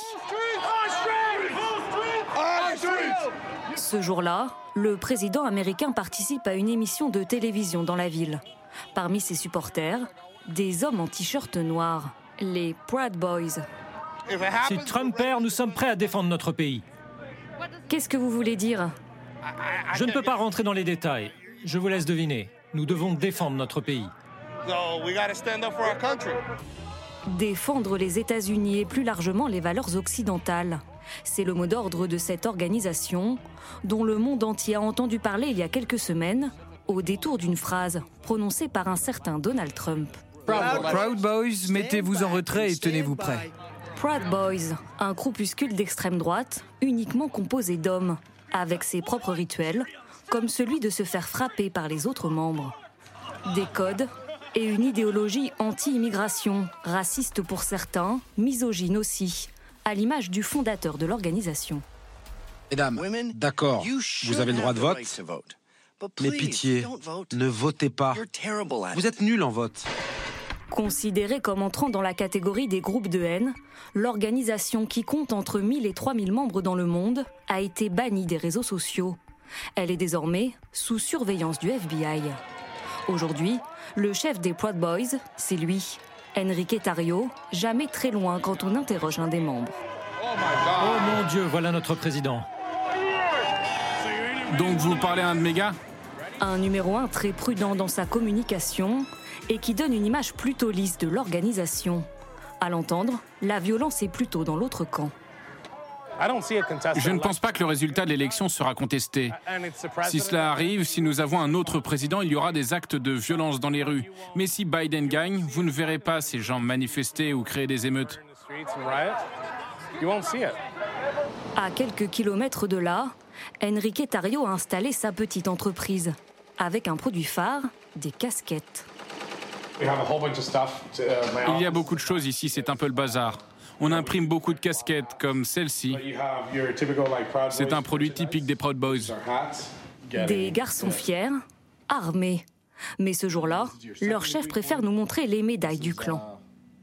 [SPEAKER 12] Ce jour-là, le président américain participe à une émission de télévision dans la ville. Parmi ses supporters, des hommes en t-shirt noir, les Proud Boys.
[SPEAKER 7] Si Trump perd, nous sommes prêts à défendre notre pays.
[SPEAKER 12] Qu'est-ce que vous voulez dire ?
[SPEAKER 7] Je ne peux pas rentrer dans les détails. Je vous laisse deviner. Nous devons défendre notre pays.
[SPEAKER 12] So we gotta stand up for our country. Défendre les États-Unis et plus largement les valeurs occidentales. C'est le mot d'ordre de cette organisation dont le monde entier a entendu parler il y a quelques semaines au détour d'une phrase prononcée par un certain Donald Trump.
[SPEAKER 8] Proud Boys, mettez-vous en retrait et tenez-vous prêts.
[SPEAKER 12] Proud Boys, un groupuscule d'extrême droite uniquement composé d'hommes, avec ses propres rituels, comme celui de se faire frapper par les autres membres. Des codes et une idéologie anti-immigration, raciste pour certains, misogyne aussi, à l'image du fondateur de l'organisation.
[SPEAKER 14] Mesdames, d'accord, vous avez le droit de vote, mais pitié, ne votez pas. Vous êtes nuls en vote.
[SPEAKER 12] Considérée comme entrant dans la catégorie des groupes de haine, l'organisation qui compte entre mille et trois mille membres dans le monde a été bannie des réseaux sociaux. Elle est désormais sous surveillance du F B I. Aujourd'hui, le chef des Proud Boys, c'est lui, Enrique Tarrio, jamais très loin quand on interroge un des membres.
[SPEAKER 7] Oh mon Dieu, voilà notre président.
[SPEAKER 6] Donc vous parlez à un de mes gars ?
[SPEAKER 12] Un numéro un très prudent dans sa communication et qui donne une image plutôt lisse de l'organisation. À l'entendre, la violence est plutôt dans l'autre camp.
[SPEAKER 6] Je ne pense pas que le résultat de l'élection sera contesté. Si cela arrive, si nous avons un autre président, il y aura des actes de violence dans les rues. Mais si Biden gagne, vous ne verrez pas ces gens manifester ou créer des émeutes.
[SPEAKER 12] À quelques kilomètres de là, Enrique Tarrio a installé sa petite entreprise, avec un produit phare, des casquettes.
[SPEAKER 6] Il y a beaucoup de choses ici, c'est un peu le bazar. On imprime beaucoup de casquettes comme celle-ci. C'est un produit typique des Proud Boys.
[SPEAKER 12] Des garçons fiers, armés. Mais ce jour-là, leur chef préfère nous montrer les médailles du clan.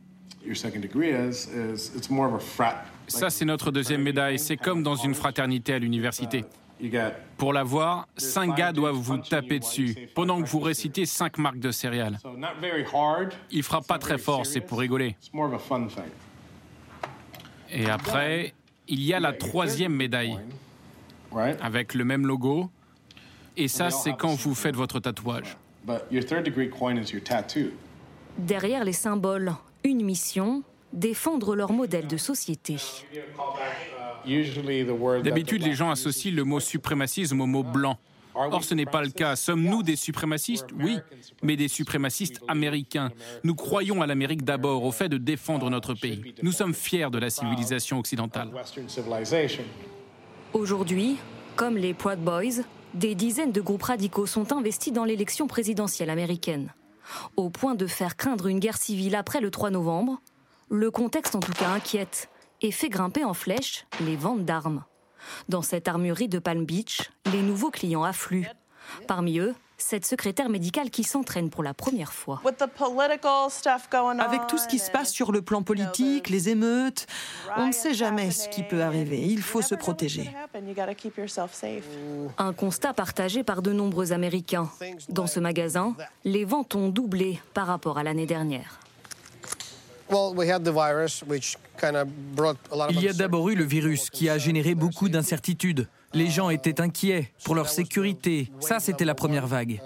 [SPEAKER 6] Ça, c'est notre deuxième médaille. C'est comme dans une fraternité à l'université. Pour l'avoir, cinq gars doivent vous taper dessus pendant que vous récitez cinq marques de céréales. Il frappe pas très fort, c'est pour rigoler. Et après, il y a la troisième médaille, avec le même logo. Et ça, c'est quand vous faites votre tatouage.
[SPEAKER 12] Derrière les symboles, une mission, défendre leur modèle de société.
[SPEAKER 6] D'habitude, les gens associent le mot suprémacisme au mot blanc. Or, ce n'est pas le cas. Sommes-nous des suprémacistes? Oui, mais des suprémacistes américains. Nous croyons à l'Amérique d'abord, au fait de défendre notre pays. Nous sommes fiers de la civilisation occidentale.
[SPEAKER 12] Aujourd'hui, comme les Proud Boys, des dizaines de groupes radicaux sont investis dans l'élection présidentielle américaine. Au point de faire craindre une guerre civile après le trois novembre, le contexte en tout cas inquiète et fait grimper en flèche les ventes d'armes. Dans cette armurerie de Palm Beach, les nouveaux clients affluent. Parmi eux, cette secrétaire médicale qui s'entraîne pour la première fois.
[SPEAKER 13] Avec tout ce qui se passe sur le plan politique, les émeutes, on ne sait jamais ce qui peut arriver. Il faut se protéger.
[SPEAKER 12] Un constat partagé par de nombreux Américains. Dans ce magasin, les ventes ont doublé par rapport à l'année dernière.
[SPEAKER 8] Il y a d'abord eu le virus qui a généré beaucoup d'incertitudes. Les gens étaient inquiets pour leur sécurité. Ça, c'était la première vague.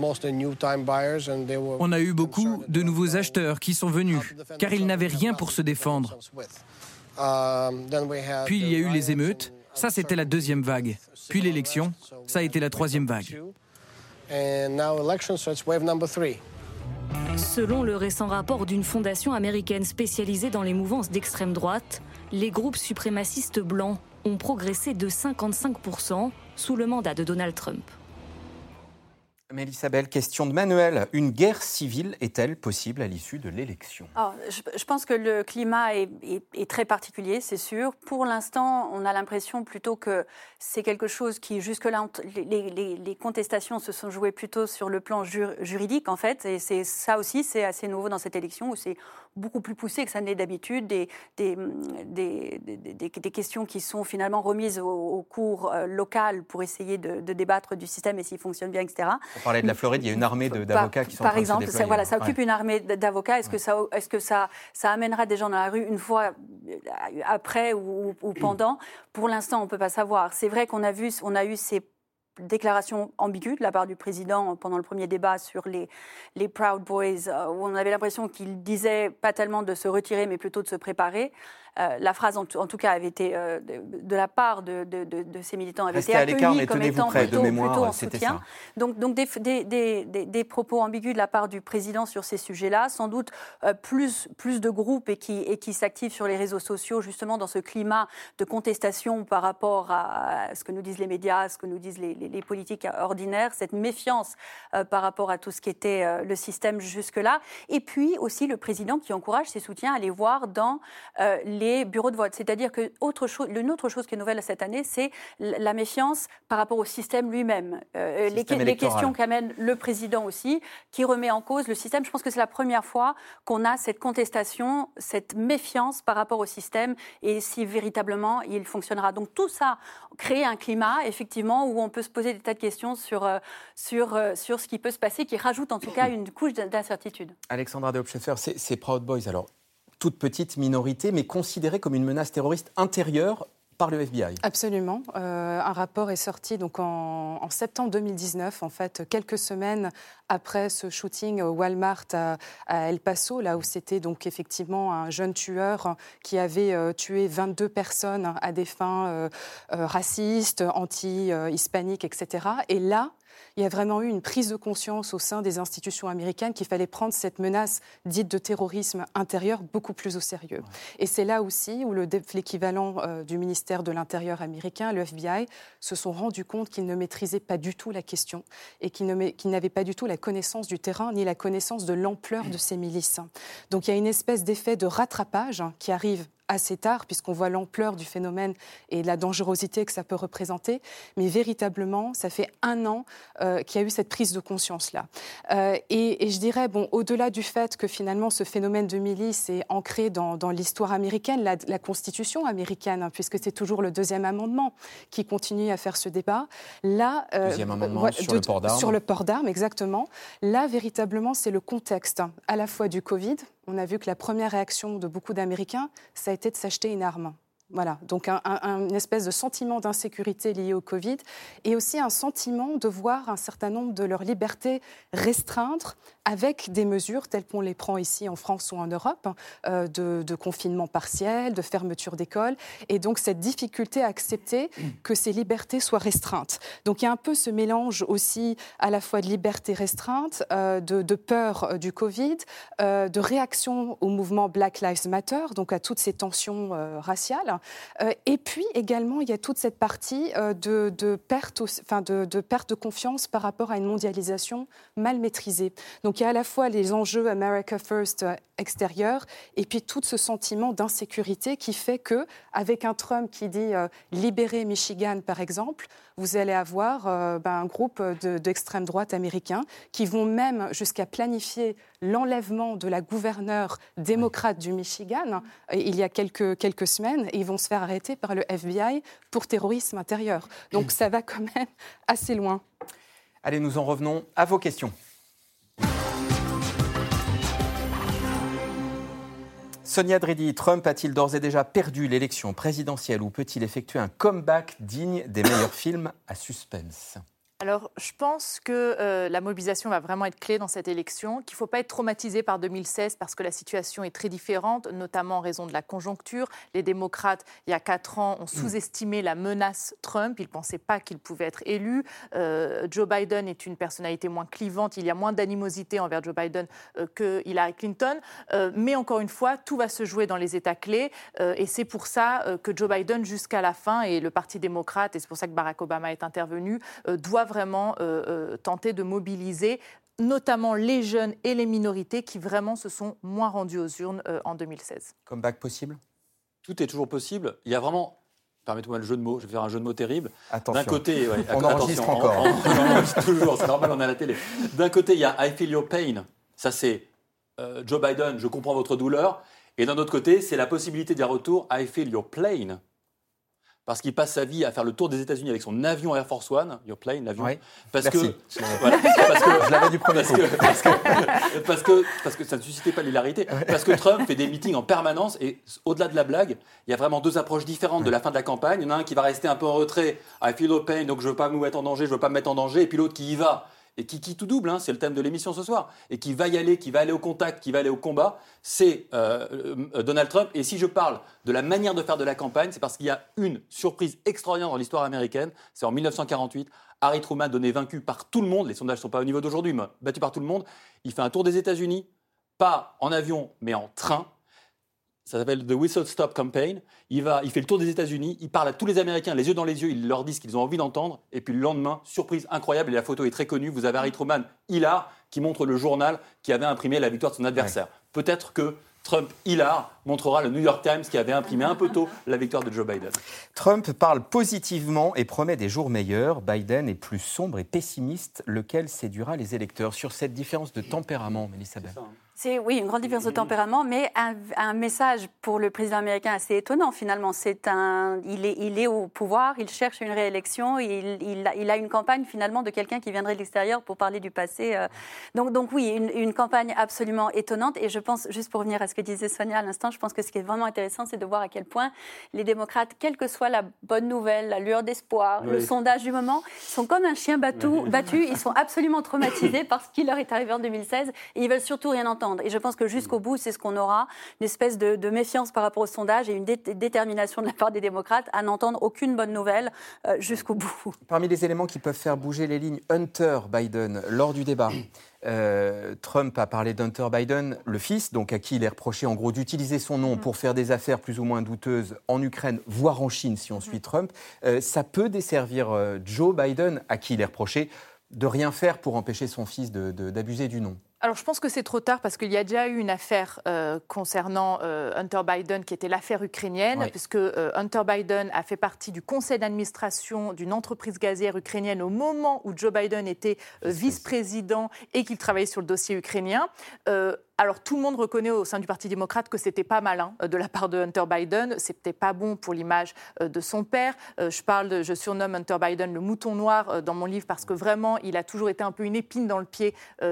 [SPEAKER 8] On a eu beaucoup de nouveaux acheteurs qui sont venus, car ils n'avaient rien pour se défendre. Puis il y a eu les émeutes. Ça, c'était la deuxième vague. Puis l'élection. Ça a été la troisième vague.
[SPEAKER 12] Selon le récent rapport d'une fondation américaine spécialisée dans les mouvances d'extrême droite, les groupes suprémacistes blancs ont progressé de cinquante-cinq pour cent sous le mandat de Donald Trump.
[SPEAKER 1] Mélissa Bell, question de Manuel. Une guerre civile est-elle possible à l'issue de l'élection?
[SPEAKER 5] Alors, je, je pense que le climat est, est, est très particulier, c'est sûr. Pour l'instant, on a l'impression plutôt que c'est quelque chose qui, jusque-là, les, les, les contestations se sont jouées plutôt sur le plan jur, juridique, en fait. Et c'est, ça aussi, c'est assez nouveau dans cette élection, où c'est beaucoup plus poussé que ça n'est d'habitude. Des, des, des, des, des, des questions qui sont finalement remises au, au cours euh, local pour essayer de, de débattre du système et s'il fonctionne bien, et cetera.
[SPEAKER 1] On parlait de la Floride, il y a une armée de, d'avocats qui sont
[SPEAKER 5] par
[SPEAKER 1] en train
[SPEAKER 5] exemple,
[SPEAKER 1] de se déployer.
[SPEAKER 5] Par exemple, voilà, ça occupe
[SPEAKER 1] ouais.
[SPEAKER 5] une armée d'avocats. Est-ce que, ça, est-ce que ça, ça amènera des gens dans la rue une fois après ou, ou pendant? Pour l'instant, on ne peut pas savoir. C'est vrai qu'on a vu, on a eu ces déclaration ambiguë de la part du président pendant le premier débat sur les, les Proud Boys, où on avait l'impression qu'il disait pas tellement de se retirer, mais plutôt de se préparer. Euh, la phrase, en, en tout cas, avait été, euh, de, de la part de, de, de, de ces militants, avait
[SPEAKER 1] Restez
[SPEAKER 5] été accueillie comme étant
[SPEAKER 1] près,
[SPEAKER 5] plutôt,
[SPEAKER 1] mémoire,
[SPEAKER 5] plutôt en soutien. Ça. Donc, donc des, des, des, des, des propos ambigus de la part du président sur ces sujets-là, sans doute euh, plus, plus de groupes et qui, et qui s'activent sur les réseaux sociaux, justement dans ce climat de contestation par rapport à ce que nous disent les médias, ce que nous disent les, les, les politiques ordinaires, cette méfiance euh, par rapport à tout ce qui était euh, le système jusque-là. Et puis aussi le président qui encourage ses soutiens à aller voir dans euh, les les bureaux de vote. C'est-à-dire que autre chose, une autre chose qui est nouvelle cette année, c'est la méfiance par rapport au système lui-même. Euh, système les, les questions qu'amène le président aussi, qui remet en cause le système. Je pense que c'est la première fois qu'on a cette contestation, cette méfiance par rapport au système et si véritablement il fonctionnera. Donc tout ça crée un climat, effectivement, où on peut se poser des tas de questions sur, euh, sur, euh, sur ce qui peut se passer, qui rajoute en tout cas une couche d'incertitude.
[SPEAKER 1] Alexandra de Hopscheffer, c'est, c'est Proud Boys, alors toute petite minorité, mais considérée comme une menace terroriste intérieure par le F B I.
[SPEAKER 3] Absolument. Euh, un rapport est sorti donc en, en septembre deux mille dix-neuf, en fait, quelques semaines après ce shooting au Walmart à, à El Paso, là où c'était donc effectivement un jeune tueur qui avait euh, tué vingt-deux personnes à des fins euh, euh, racistes, anti-hispaniques, et cetera. Et là, il y a vraiment eu une prise de conscience au sein des institutions américaines qu'il fallait prendre cette menace dite de terrorisme intérieur beaucoup plus au sérieux. Et c'est là aussi où le, l'équivalent euh, du ministère de l'Intérieur américain, le F B I, se sont rendus compte qu'ils ne maîtrisaient pas du tout la question et qu'ils, ne, qu'ils n'avaient pas du tout la connaissance du terrain ni la connaissance de l'ampleur de ces milices. Donc il y a une espèce d'effet de rattrapage qui arrive assez tard, puisqu'on voit l'ampleur du phénomène et la dangerosité que ça peut représenter. Mais véritablement, ça fait un an euh, qu'il y a eu cette prise de conscience-là. Euh, et, et je dirais, bon, au-delà du fait que finalement ce phénomène de milice est ancré dans, dans l'histoire américaine, la, la Constitution américaine, hein, puisque c'est toujours le deuxième amendement qui continue à faire ce débat. Là,
[SPEAKER 1] euh, deuxième amendement euh, sur de, le port d'armes.
[SPEAKER 3] Sur le port d'armes, exactement. Là, véritablement, c'est le contexte hein, à la fois du Covid. On a vu que la première réaction de beaucoup d'Américains, ça a été de s'acheter une arme. Voilà, donc un, un, une espèce de sentiment d'insécurité lié au Covid et aussi un sentiment de voir un certain nombre de leurs libertés restreindre avec des mesures telles qu'on les prend ici en France ou en Europe, euh, de, de confinement partiel, de fermeture d'écoles, et donc cette difficulté à accepter que ces libertés soient restreintes. Donc il y a un peu ce mélange aussi à la fois de liberté restreinte, euh, de, de peur du Covid, euh, de réaction au mouvement Black Lives Matter, donc à toutes ces tensions euh, raciales. Euh, et puis également, il y a toute cette partie euh, de, de, perte, enfin de, de perte de confiance par rapport à une mondialisation mal maîtrisée. Donc il y a à la fois les enjeux America First euh, extérieurs et puis tout ce sentiment d'insécurité qui fait qu'avec un Trump qui dit euh, « libérer Michigan » par exemple, vous allez avoir euh, ben, un groupe de, d'extrême droite américains qui vont même jusqu'à planifier l'enlèvement de la gouverneure démocrate du Michigan il y a quelques, quelques semaines et ils vont se faire arrêter par le F B I pour terrorisme intérieur. Donc ça va quand même assez loin.
[SPEAKER 1] Allez, nous en revenons à vos questions. Sonia Dredi, Trump a-t-il d'ores et déjà perdu l'élection présidentielle ou peut-il effectuer un comeback digne des meilleurs films à suspense ?
[SPEAKER 4] Alors, je pense que euh, la mobilisation va vraiment être clé dans cette élection, qu'il ne faut pas être traumatisé par deux mille seize parce que la situation est très différente, notamment en raison de la conjoncture. Les démocrates, il y a quatre ans, ont sous-estimé la menace Trump. Ils ne pensaient pas qu'il pouvait être élu. Euh, Joe Biden est une personnalité moins clivante. Il y a moins d'animosité envers Joe Biden euh, que Hillary Clinton. Euh, mais encore une fois, tout va se jouer dans les États clés. Euh, et c'est pour ça euh, que Joe Biden, jusqu'à la fin, et le Parti démocrate, et c'est pour ça que Barack Obama est intervenu, euh, doivent vraiment euh, euh, tenter de mobiliser notamment les jeunes et les minorités qui vraiment se sont moins rendus aux urnes euh, en deux mille seize.
[SPEAKER 1] Comeback possible ?
[SPEAKER 2] Tout est toujours possible. Il y a vraiment, permettez-moi le jeu de mots, je vais faire un jeu de mots terrible.
[SPEAKER 1] Attention.
[SPEAKER 2] D'un côté, ouais,
[SPEAKER 1] on enregistre encore.
[SPEAKER 2] On, on, on enregistre toujours, c'est normal, on est à la télé. D'un côté, il y a I Feel Your Pain, ça c'est euh, Joe Biden, je comprends votre douleur. Et d'un autre côté, c'est la possibilité d'un retour I Feel Your Plane. Parce qu'il passe sa vie à faire le tour des États-Unis avec son avion Air Force One, Your Plane, l'avion.
[SPEAKER 1] Oui.
[SPEAKER 2] Parce
[SPEAKER 1] Merci.
[SPEAKER 2] que, voilà, parce que
[SPEAKER 1] je l'avais du premier
[SPEAKER 2] parce que, parce, que, parce, que, parce que ça ne suscitait pas l'hilarité. Parce que Trump fait des meetings en permanence et au-delà de la blague, il y a vraiment deux approches différentes de la fin de la campagne. Il y en a un qui va rester un peu en retrait, I feel no pain, donc je ne veux pas me mettre en danger, je ne veux pas me mettre en danger, et puis l'autre qui y va. Et qui, qui tout double, hein, c'est le thème de l'émission ce soir, et qui va y aller, qui va aller au contact, qui va aller au combat, c'est euh, euh, Donald Trump. Et si je parle de la manière de faire de la campagne, c'est parce qu'il y a une surprise extraordinaire dans l'histoire américaine. C'est en dix-neuf cent quarante-huit, Harry Truman, donné vaincu par tout le monde, les sondages ne sont pas au niveau d'aujourd'hui, mais battu par tout le monde, il fait un tour des États-Unis, pas en avion, mais en train. Ça s'appelle The Whistle Stop Campaign. Il, va, il fait le tour des États-Unis, il parle à tous les Américains, les yeux dans les yeux, il leur dit ce qu'ils ont envie d'entendre. Et puis le lendemain, surprise incroyable, et la photo est très connue, vous avez Harry Truman, hilar, qui montre le journal qui avait imprimé la victoire de son adversaire. Ouais. Peut-être que Trump hilar montrera le New York Times qui avait imprimé un peu tôt la victoire de Joe Biden.
[SPEAKER 1] Trump parle positivement et promet des jours meilleurs. Biden est plus sombre et pessimiste. Lequel séduira les électeurs? Sur cette différence de tempérament, Mélissa Bell.
[SPEAKER 5] C'est, oui, une grande différence de tempérament, mais un, un message pour le président américain assez étonnant, finalement. C'est un, il, est, il est au pouvoir, il cherche une réélection, il, il, a, il a une campagne, finalement, de quelqu'un qui viendrait de l'extérieur pour parler du passé. Euh. Donc, donc oui, une, une campagne absolument étonnante. Et je pense, juste pour revenir à ce que disait Sonia à l'instant, je pense que ce qui est vraiment intéressant, c'est de voir à quel point les démocrates, quelle que soit la bonne nouvelle, la lueur d'espoir, oui. le sondage du moment, sont comme un chien battu, battu. Ils sont absolument traumatisés par ce qui leur est arrivé en deux mille seize et ils veulent surtout rien entendre. Et je pense que jusqu'au bout, c'est ce qu'on aura, une espèce de, de méfiance par rapport au sondage et une dé- détermination de la part des démocrates à n'entendre aucune bonne nouvelle euh, jusqu'au bout.
[SPEAKER 1] Parmi les éléments qui peuvent faire bouger les lignes, Hunter Biden, lors du débat, euh, Trump a parlé d'Hunter Biden, le fils, donc à qui il est reproché en gros d'utiliser son nom pour faire des affaires plus ou moins douteuses en Ukraine, voire en Chine si on suit Trump. Euh, ça peut desservir euh, Joe Biden, à qui il est reproché de rien faire pour empêcher son fils de, de, d'abuser du nom.
[SPEAKER 4] Alors, je pense que c'est trop tard parce qu'il y a déjà eu une affaire euh, concernant euh, Hunter Biden qui était l'affaire ukrainienne, oui. puisque euh, Hunter Biden a fait partie du conseil d'administration d'une entreprise gazière ukrainienne au moment où Joe Biden était euh, vice-président et qu'il travaillait sur le dossier ukrainien. Euh, Alors, tout le monde reconnaît au sein du Parti démocrate que c'était pas malin de la part de Hunter Biden. C'était pas bon pour l'image de son père. Je parle, de, je surnomme Hunter Biden le mouton noir dans mon livre parce que vraiment, il a toujours été un peu une épine dans le pied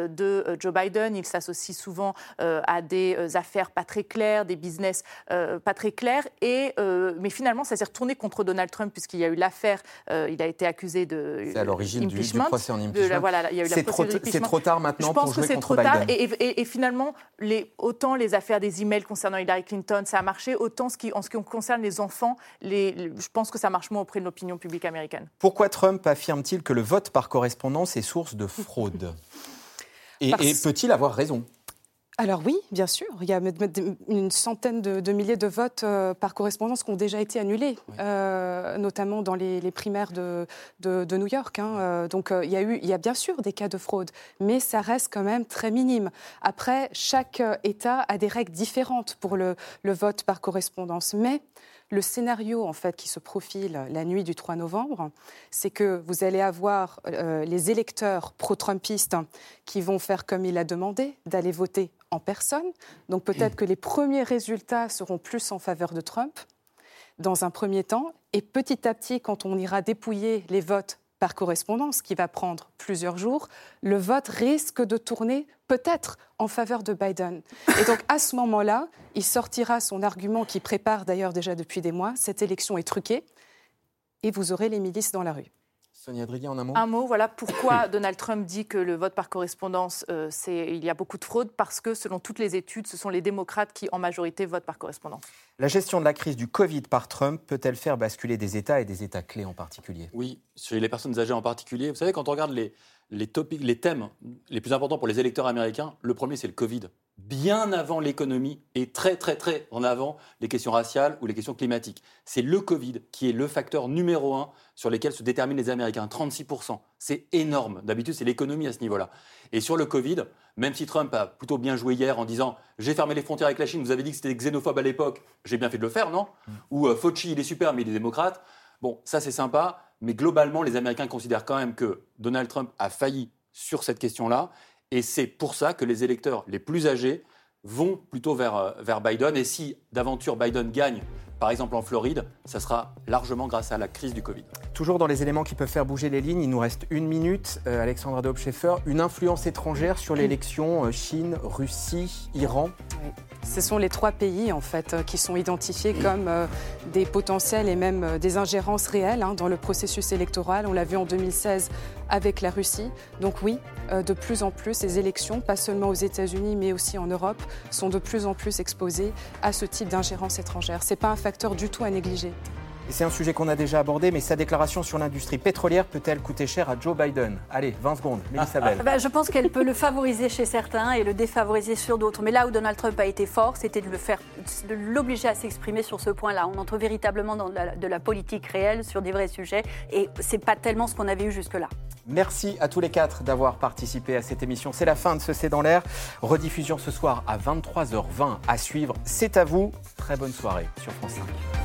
[SPEAKER 4] de Joe Biden. Il s'associe souvent à des affaires pas très claires, des business pas très clairs. Et, mais finalement, ça s'est retourné contre Donald Trump puisqu'il y a eu l'affaire. Il a été accusé de
[SPEAKER 1] C'est à l'origine du, du procès en impeachment.
[SPEAKER 4] La, voilà, il y a eu
[SPEAKER 1] c'est,
[SPEAKER 4] la
[SPEAKER 1] trop, t- c'est trop tard maintenant pour jouer contre Biden. Je pense que c'est trop tard
[SPEAKER 4] et, et, et finalement, Les, autant les affaires des emails concernant Hillary Clinton, ça a marché, autant ce qui, en ce qui concerne les enfants, les, les, je pense que ça marche moins auprès de l'opinion publique américaine.
[SPEAKER 1] Pourquoi Trump affirme-t-il que le vote par correspondance est source de fraude ? et, Parce... et peut-il avoir raison ?
[SPEAKER 3] Alors oui, bien sûr. Il y a une centaine de, de milliers de votes euh, par correspondance qui ont déjà été annulés, oui. euh, notamment dans les, les primaires de, de, de New York. Hein. Euh, donc euh, il y a eu, il y a bien sûr des cas de fraude, mais ça reste quand même très minime. Après, chaque État a des règles différentes pour le, le vote par correspondance, mais le scénario en fait qui se profile la nuit du trois novembre, c'est que vous allez avoir euh, les électeurs pro-trumpistes qui vont faire comme il a demandé, d'aller voter en personne. Donc peut-être que les premiers résultats seront plus en faveur de Trump dans un premier temps. Et petit à petit, quand on ira dépouiller les votes par correspondance, qui va prendre plusieurs jours, le vote risque de tourner peut-être en faveur de Biden. Et donc à ce moment-là, il sortira son argument qu'il prépare d'ailleurs déjà depuis des mois, cette élection est truquée, et vous aurez les milices dans la rue.
[SPEAKER 1] Sonia Driguet, en un mot.
[SPEAKER 4] Un mot, voilà pourquoi Donald Trump dit que le vote par correspondance, euh, c'est, il y a beaucoup de fraude, parce que selon toutes les études, ce sont les démocrates qui, en majorité, votent par correspondance.
[SPEAKER 1] La gestion de la crise du Covid par Trump peut-elle faire basculer des États et des États clés en particulier ?
[SPEAKER 2] Oui, chez les personnes âgées en particulier. Vous savez, quand on regarde les, les, topics, les thèmes les plus importants pour les électeurs américains, le premier, c'est le Covid. Bien avant l'économie et très, très, très en avant les questions raciales ou les questions climatiques. C'est le Covid qui est le facteur numéro un sur lequel se déterminent les Américains. trente-six pour cent, c'est énorme. D'habitude, c'est l'économie à ce niveau-là. Et sur le Covid, même si Trump a plutôt bien joué hier en disant « j'ai fermé les frontières avec la Chine, vous avez dit que c'était xénophobe à l'époque, j'ai bien fait de le faire, non ?» mm. Ou euh, « Fauci, il est super, mais il est démocrate ». Bon, ça c'est sympa, mais globalement, les Américains considèrent quand même que Donald Trump a failli sur cette question-là. Et c'est pour ça que les électeurs les plus âgés vont plutôt vers, vers Biden. Et si d'aventure Biden gagne, par exemple en Floride, ça sera largement grâce à la crise du Covid.
[SPEAKER 1] Toujours dans les éléments qui peuvent faire bouger les lignes, il nous reste une minute. Euh, Alexandra Daube-Schaeffer, une influence étrangère sur l'élection, euh, Chine, Russie, Iran.
[SPEAKER 3] Oui. Ce sont les trois pays en fait qui sont identifiés comme euh, des potentiels et même euh, des ingérences réelles hein, dans le processus électoral. On l'a vu en deux mille seize avec la Russie. Donc oui, euh, de plus en plus, ces élections, pas seulement aux États-Unis mais aussi en Europe, sont de plus en plus exposées à ce type d'ingérence étrangère. C'est pas un facteur du tout à négliger.
[SPEAKER 1] Et c'est un sujet qu'on a déjà abordé, mais sa déclaration sur l'industrie pétrolière peut-elle coûter cher à Joe Biden? Allez, vingt secondes, Mélissa Bell.
[SPEAKER 5] Ben, je pense qu'elle peut le favoriser chez certains et le défavoriser sur d'autres. Mais là où Donald Trump a été fort, c'était de le faire, de l'obliger à s'exprimer sur ce point-là. On entre véritablement dans de la, de la politique réelle, sur des vrais sujets, et c'est pas tellement ce qu'on avait eu jusque-là.
[SPEAKER 1] Merci à tous les quatre d'avoir participé à cette émission. C'est la fin de ce C'est dans l'air. Rediffusion ce soir à vingt-trois heures vingt à suivre. C'est à vous. Très bonne soirée sur France cinq.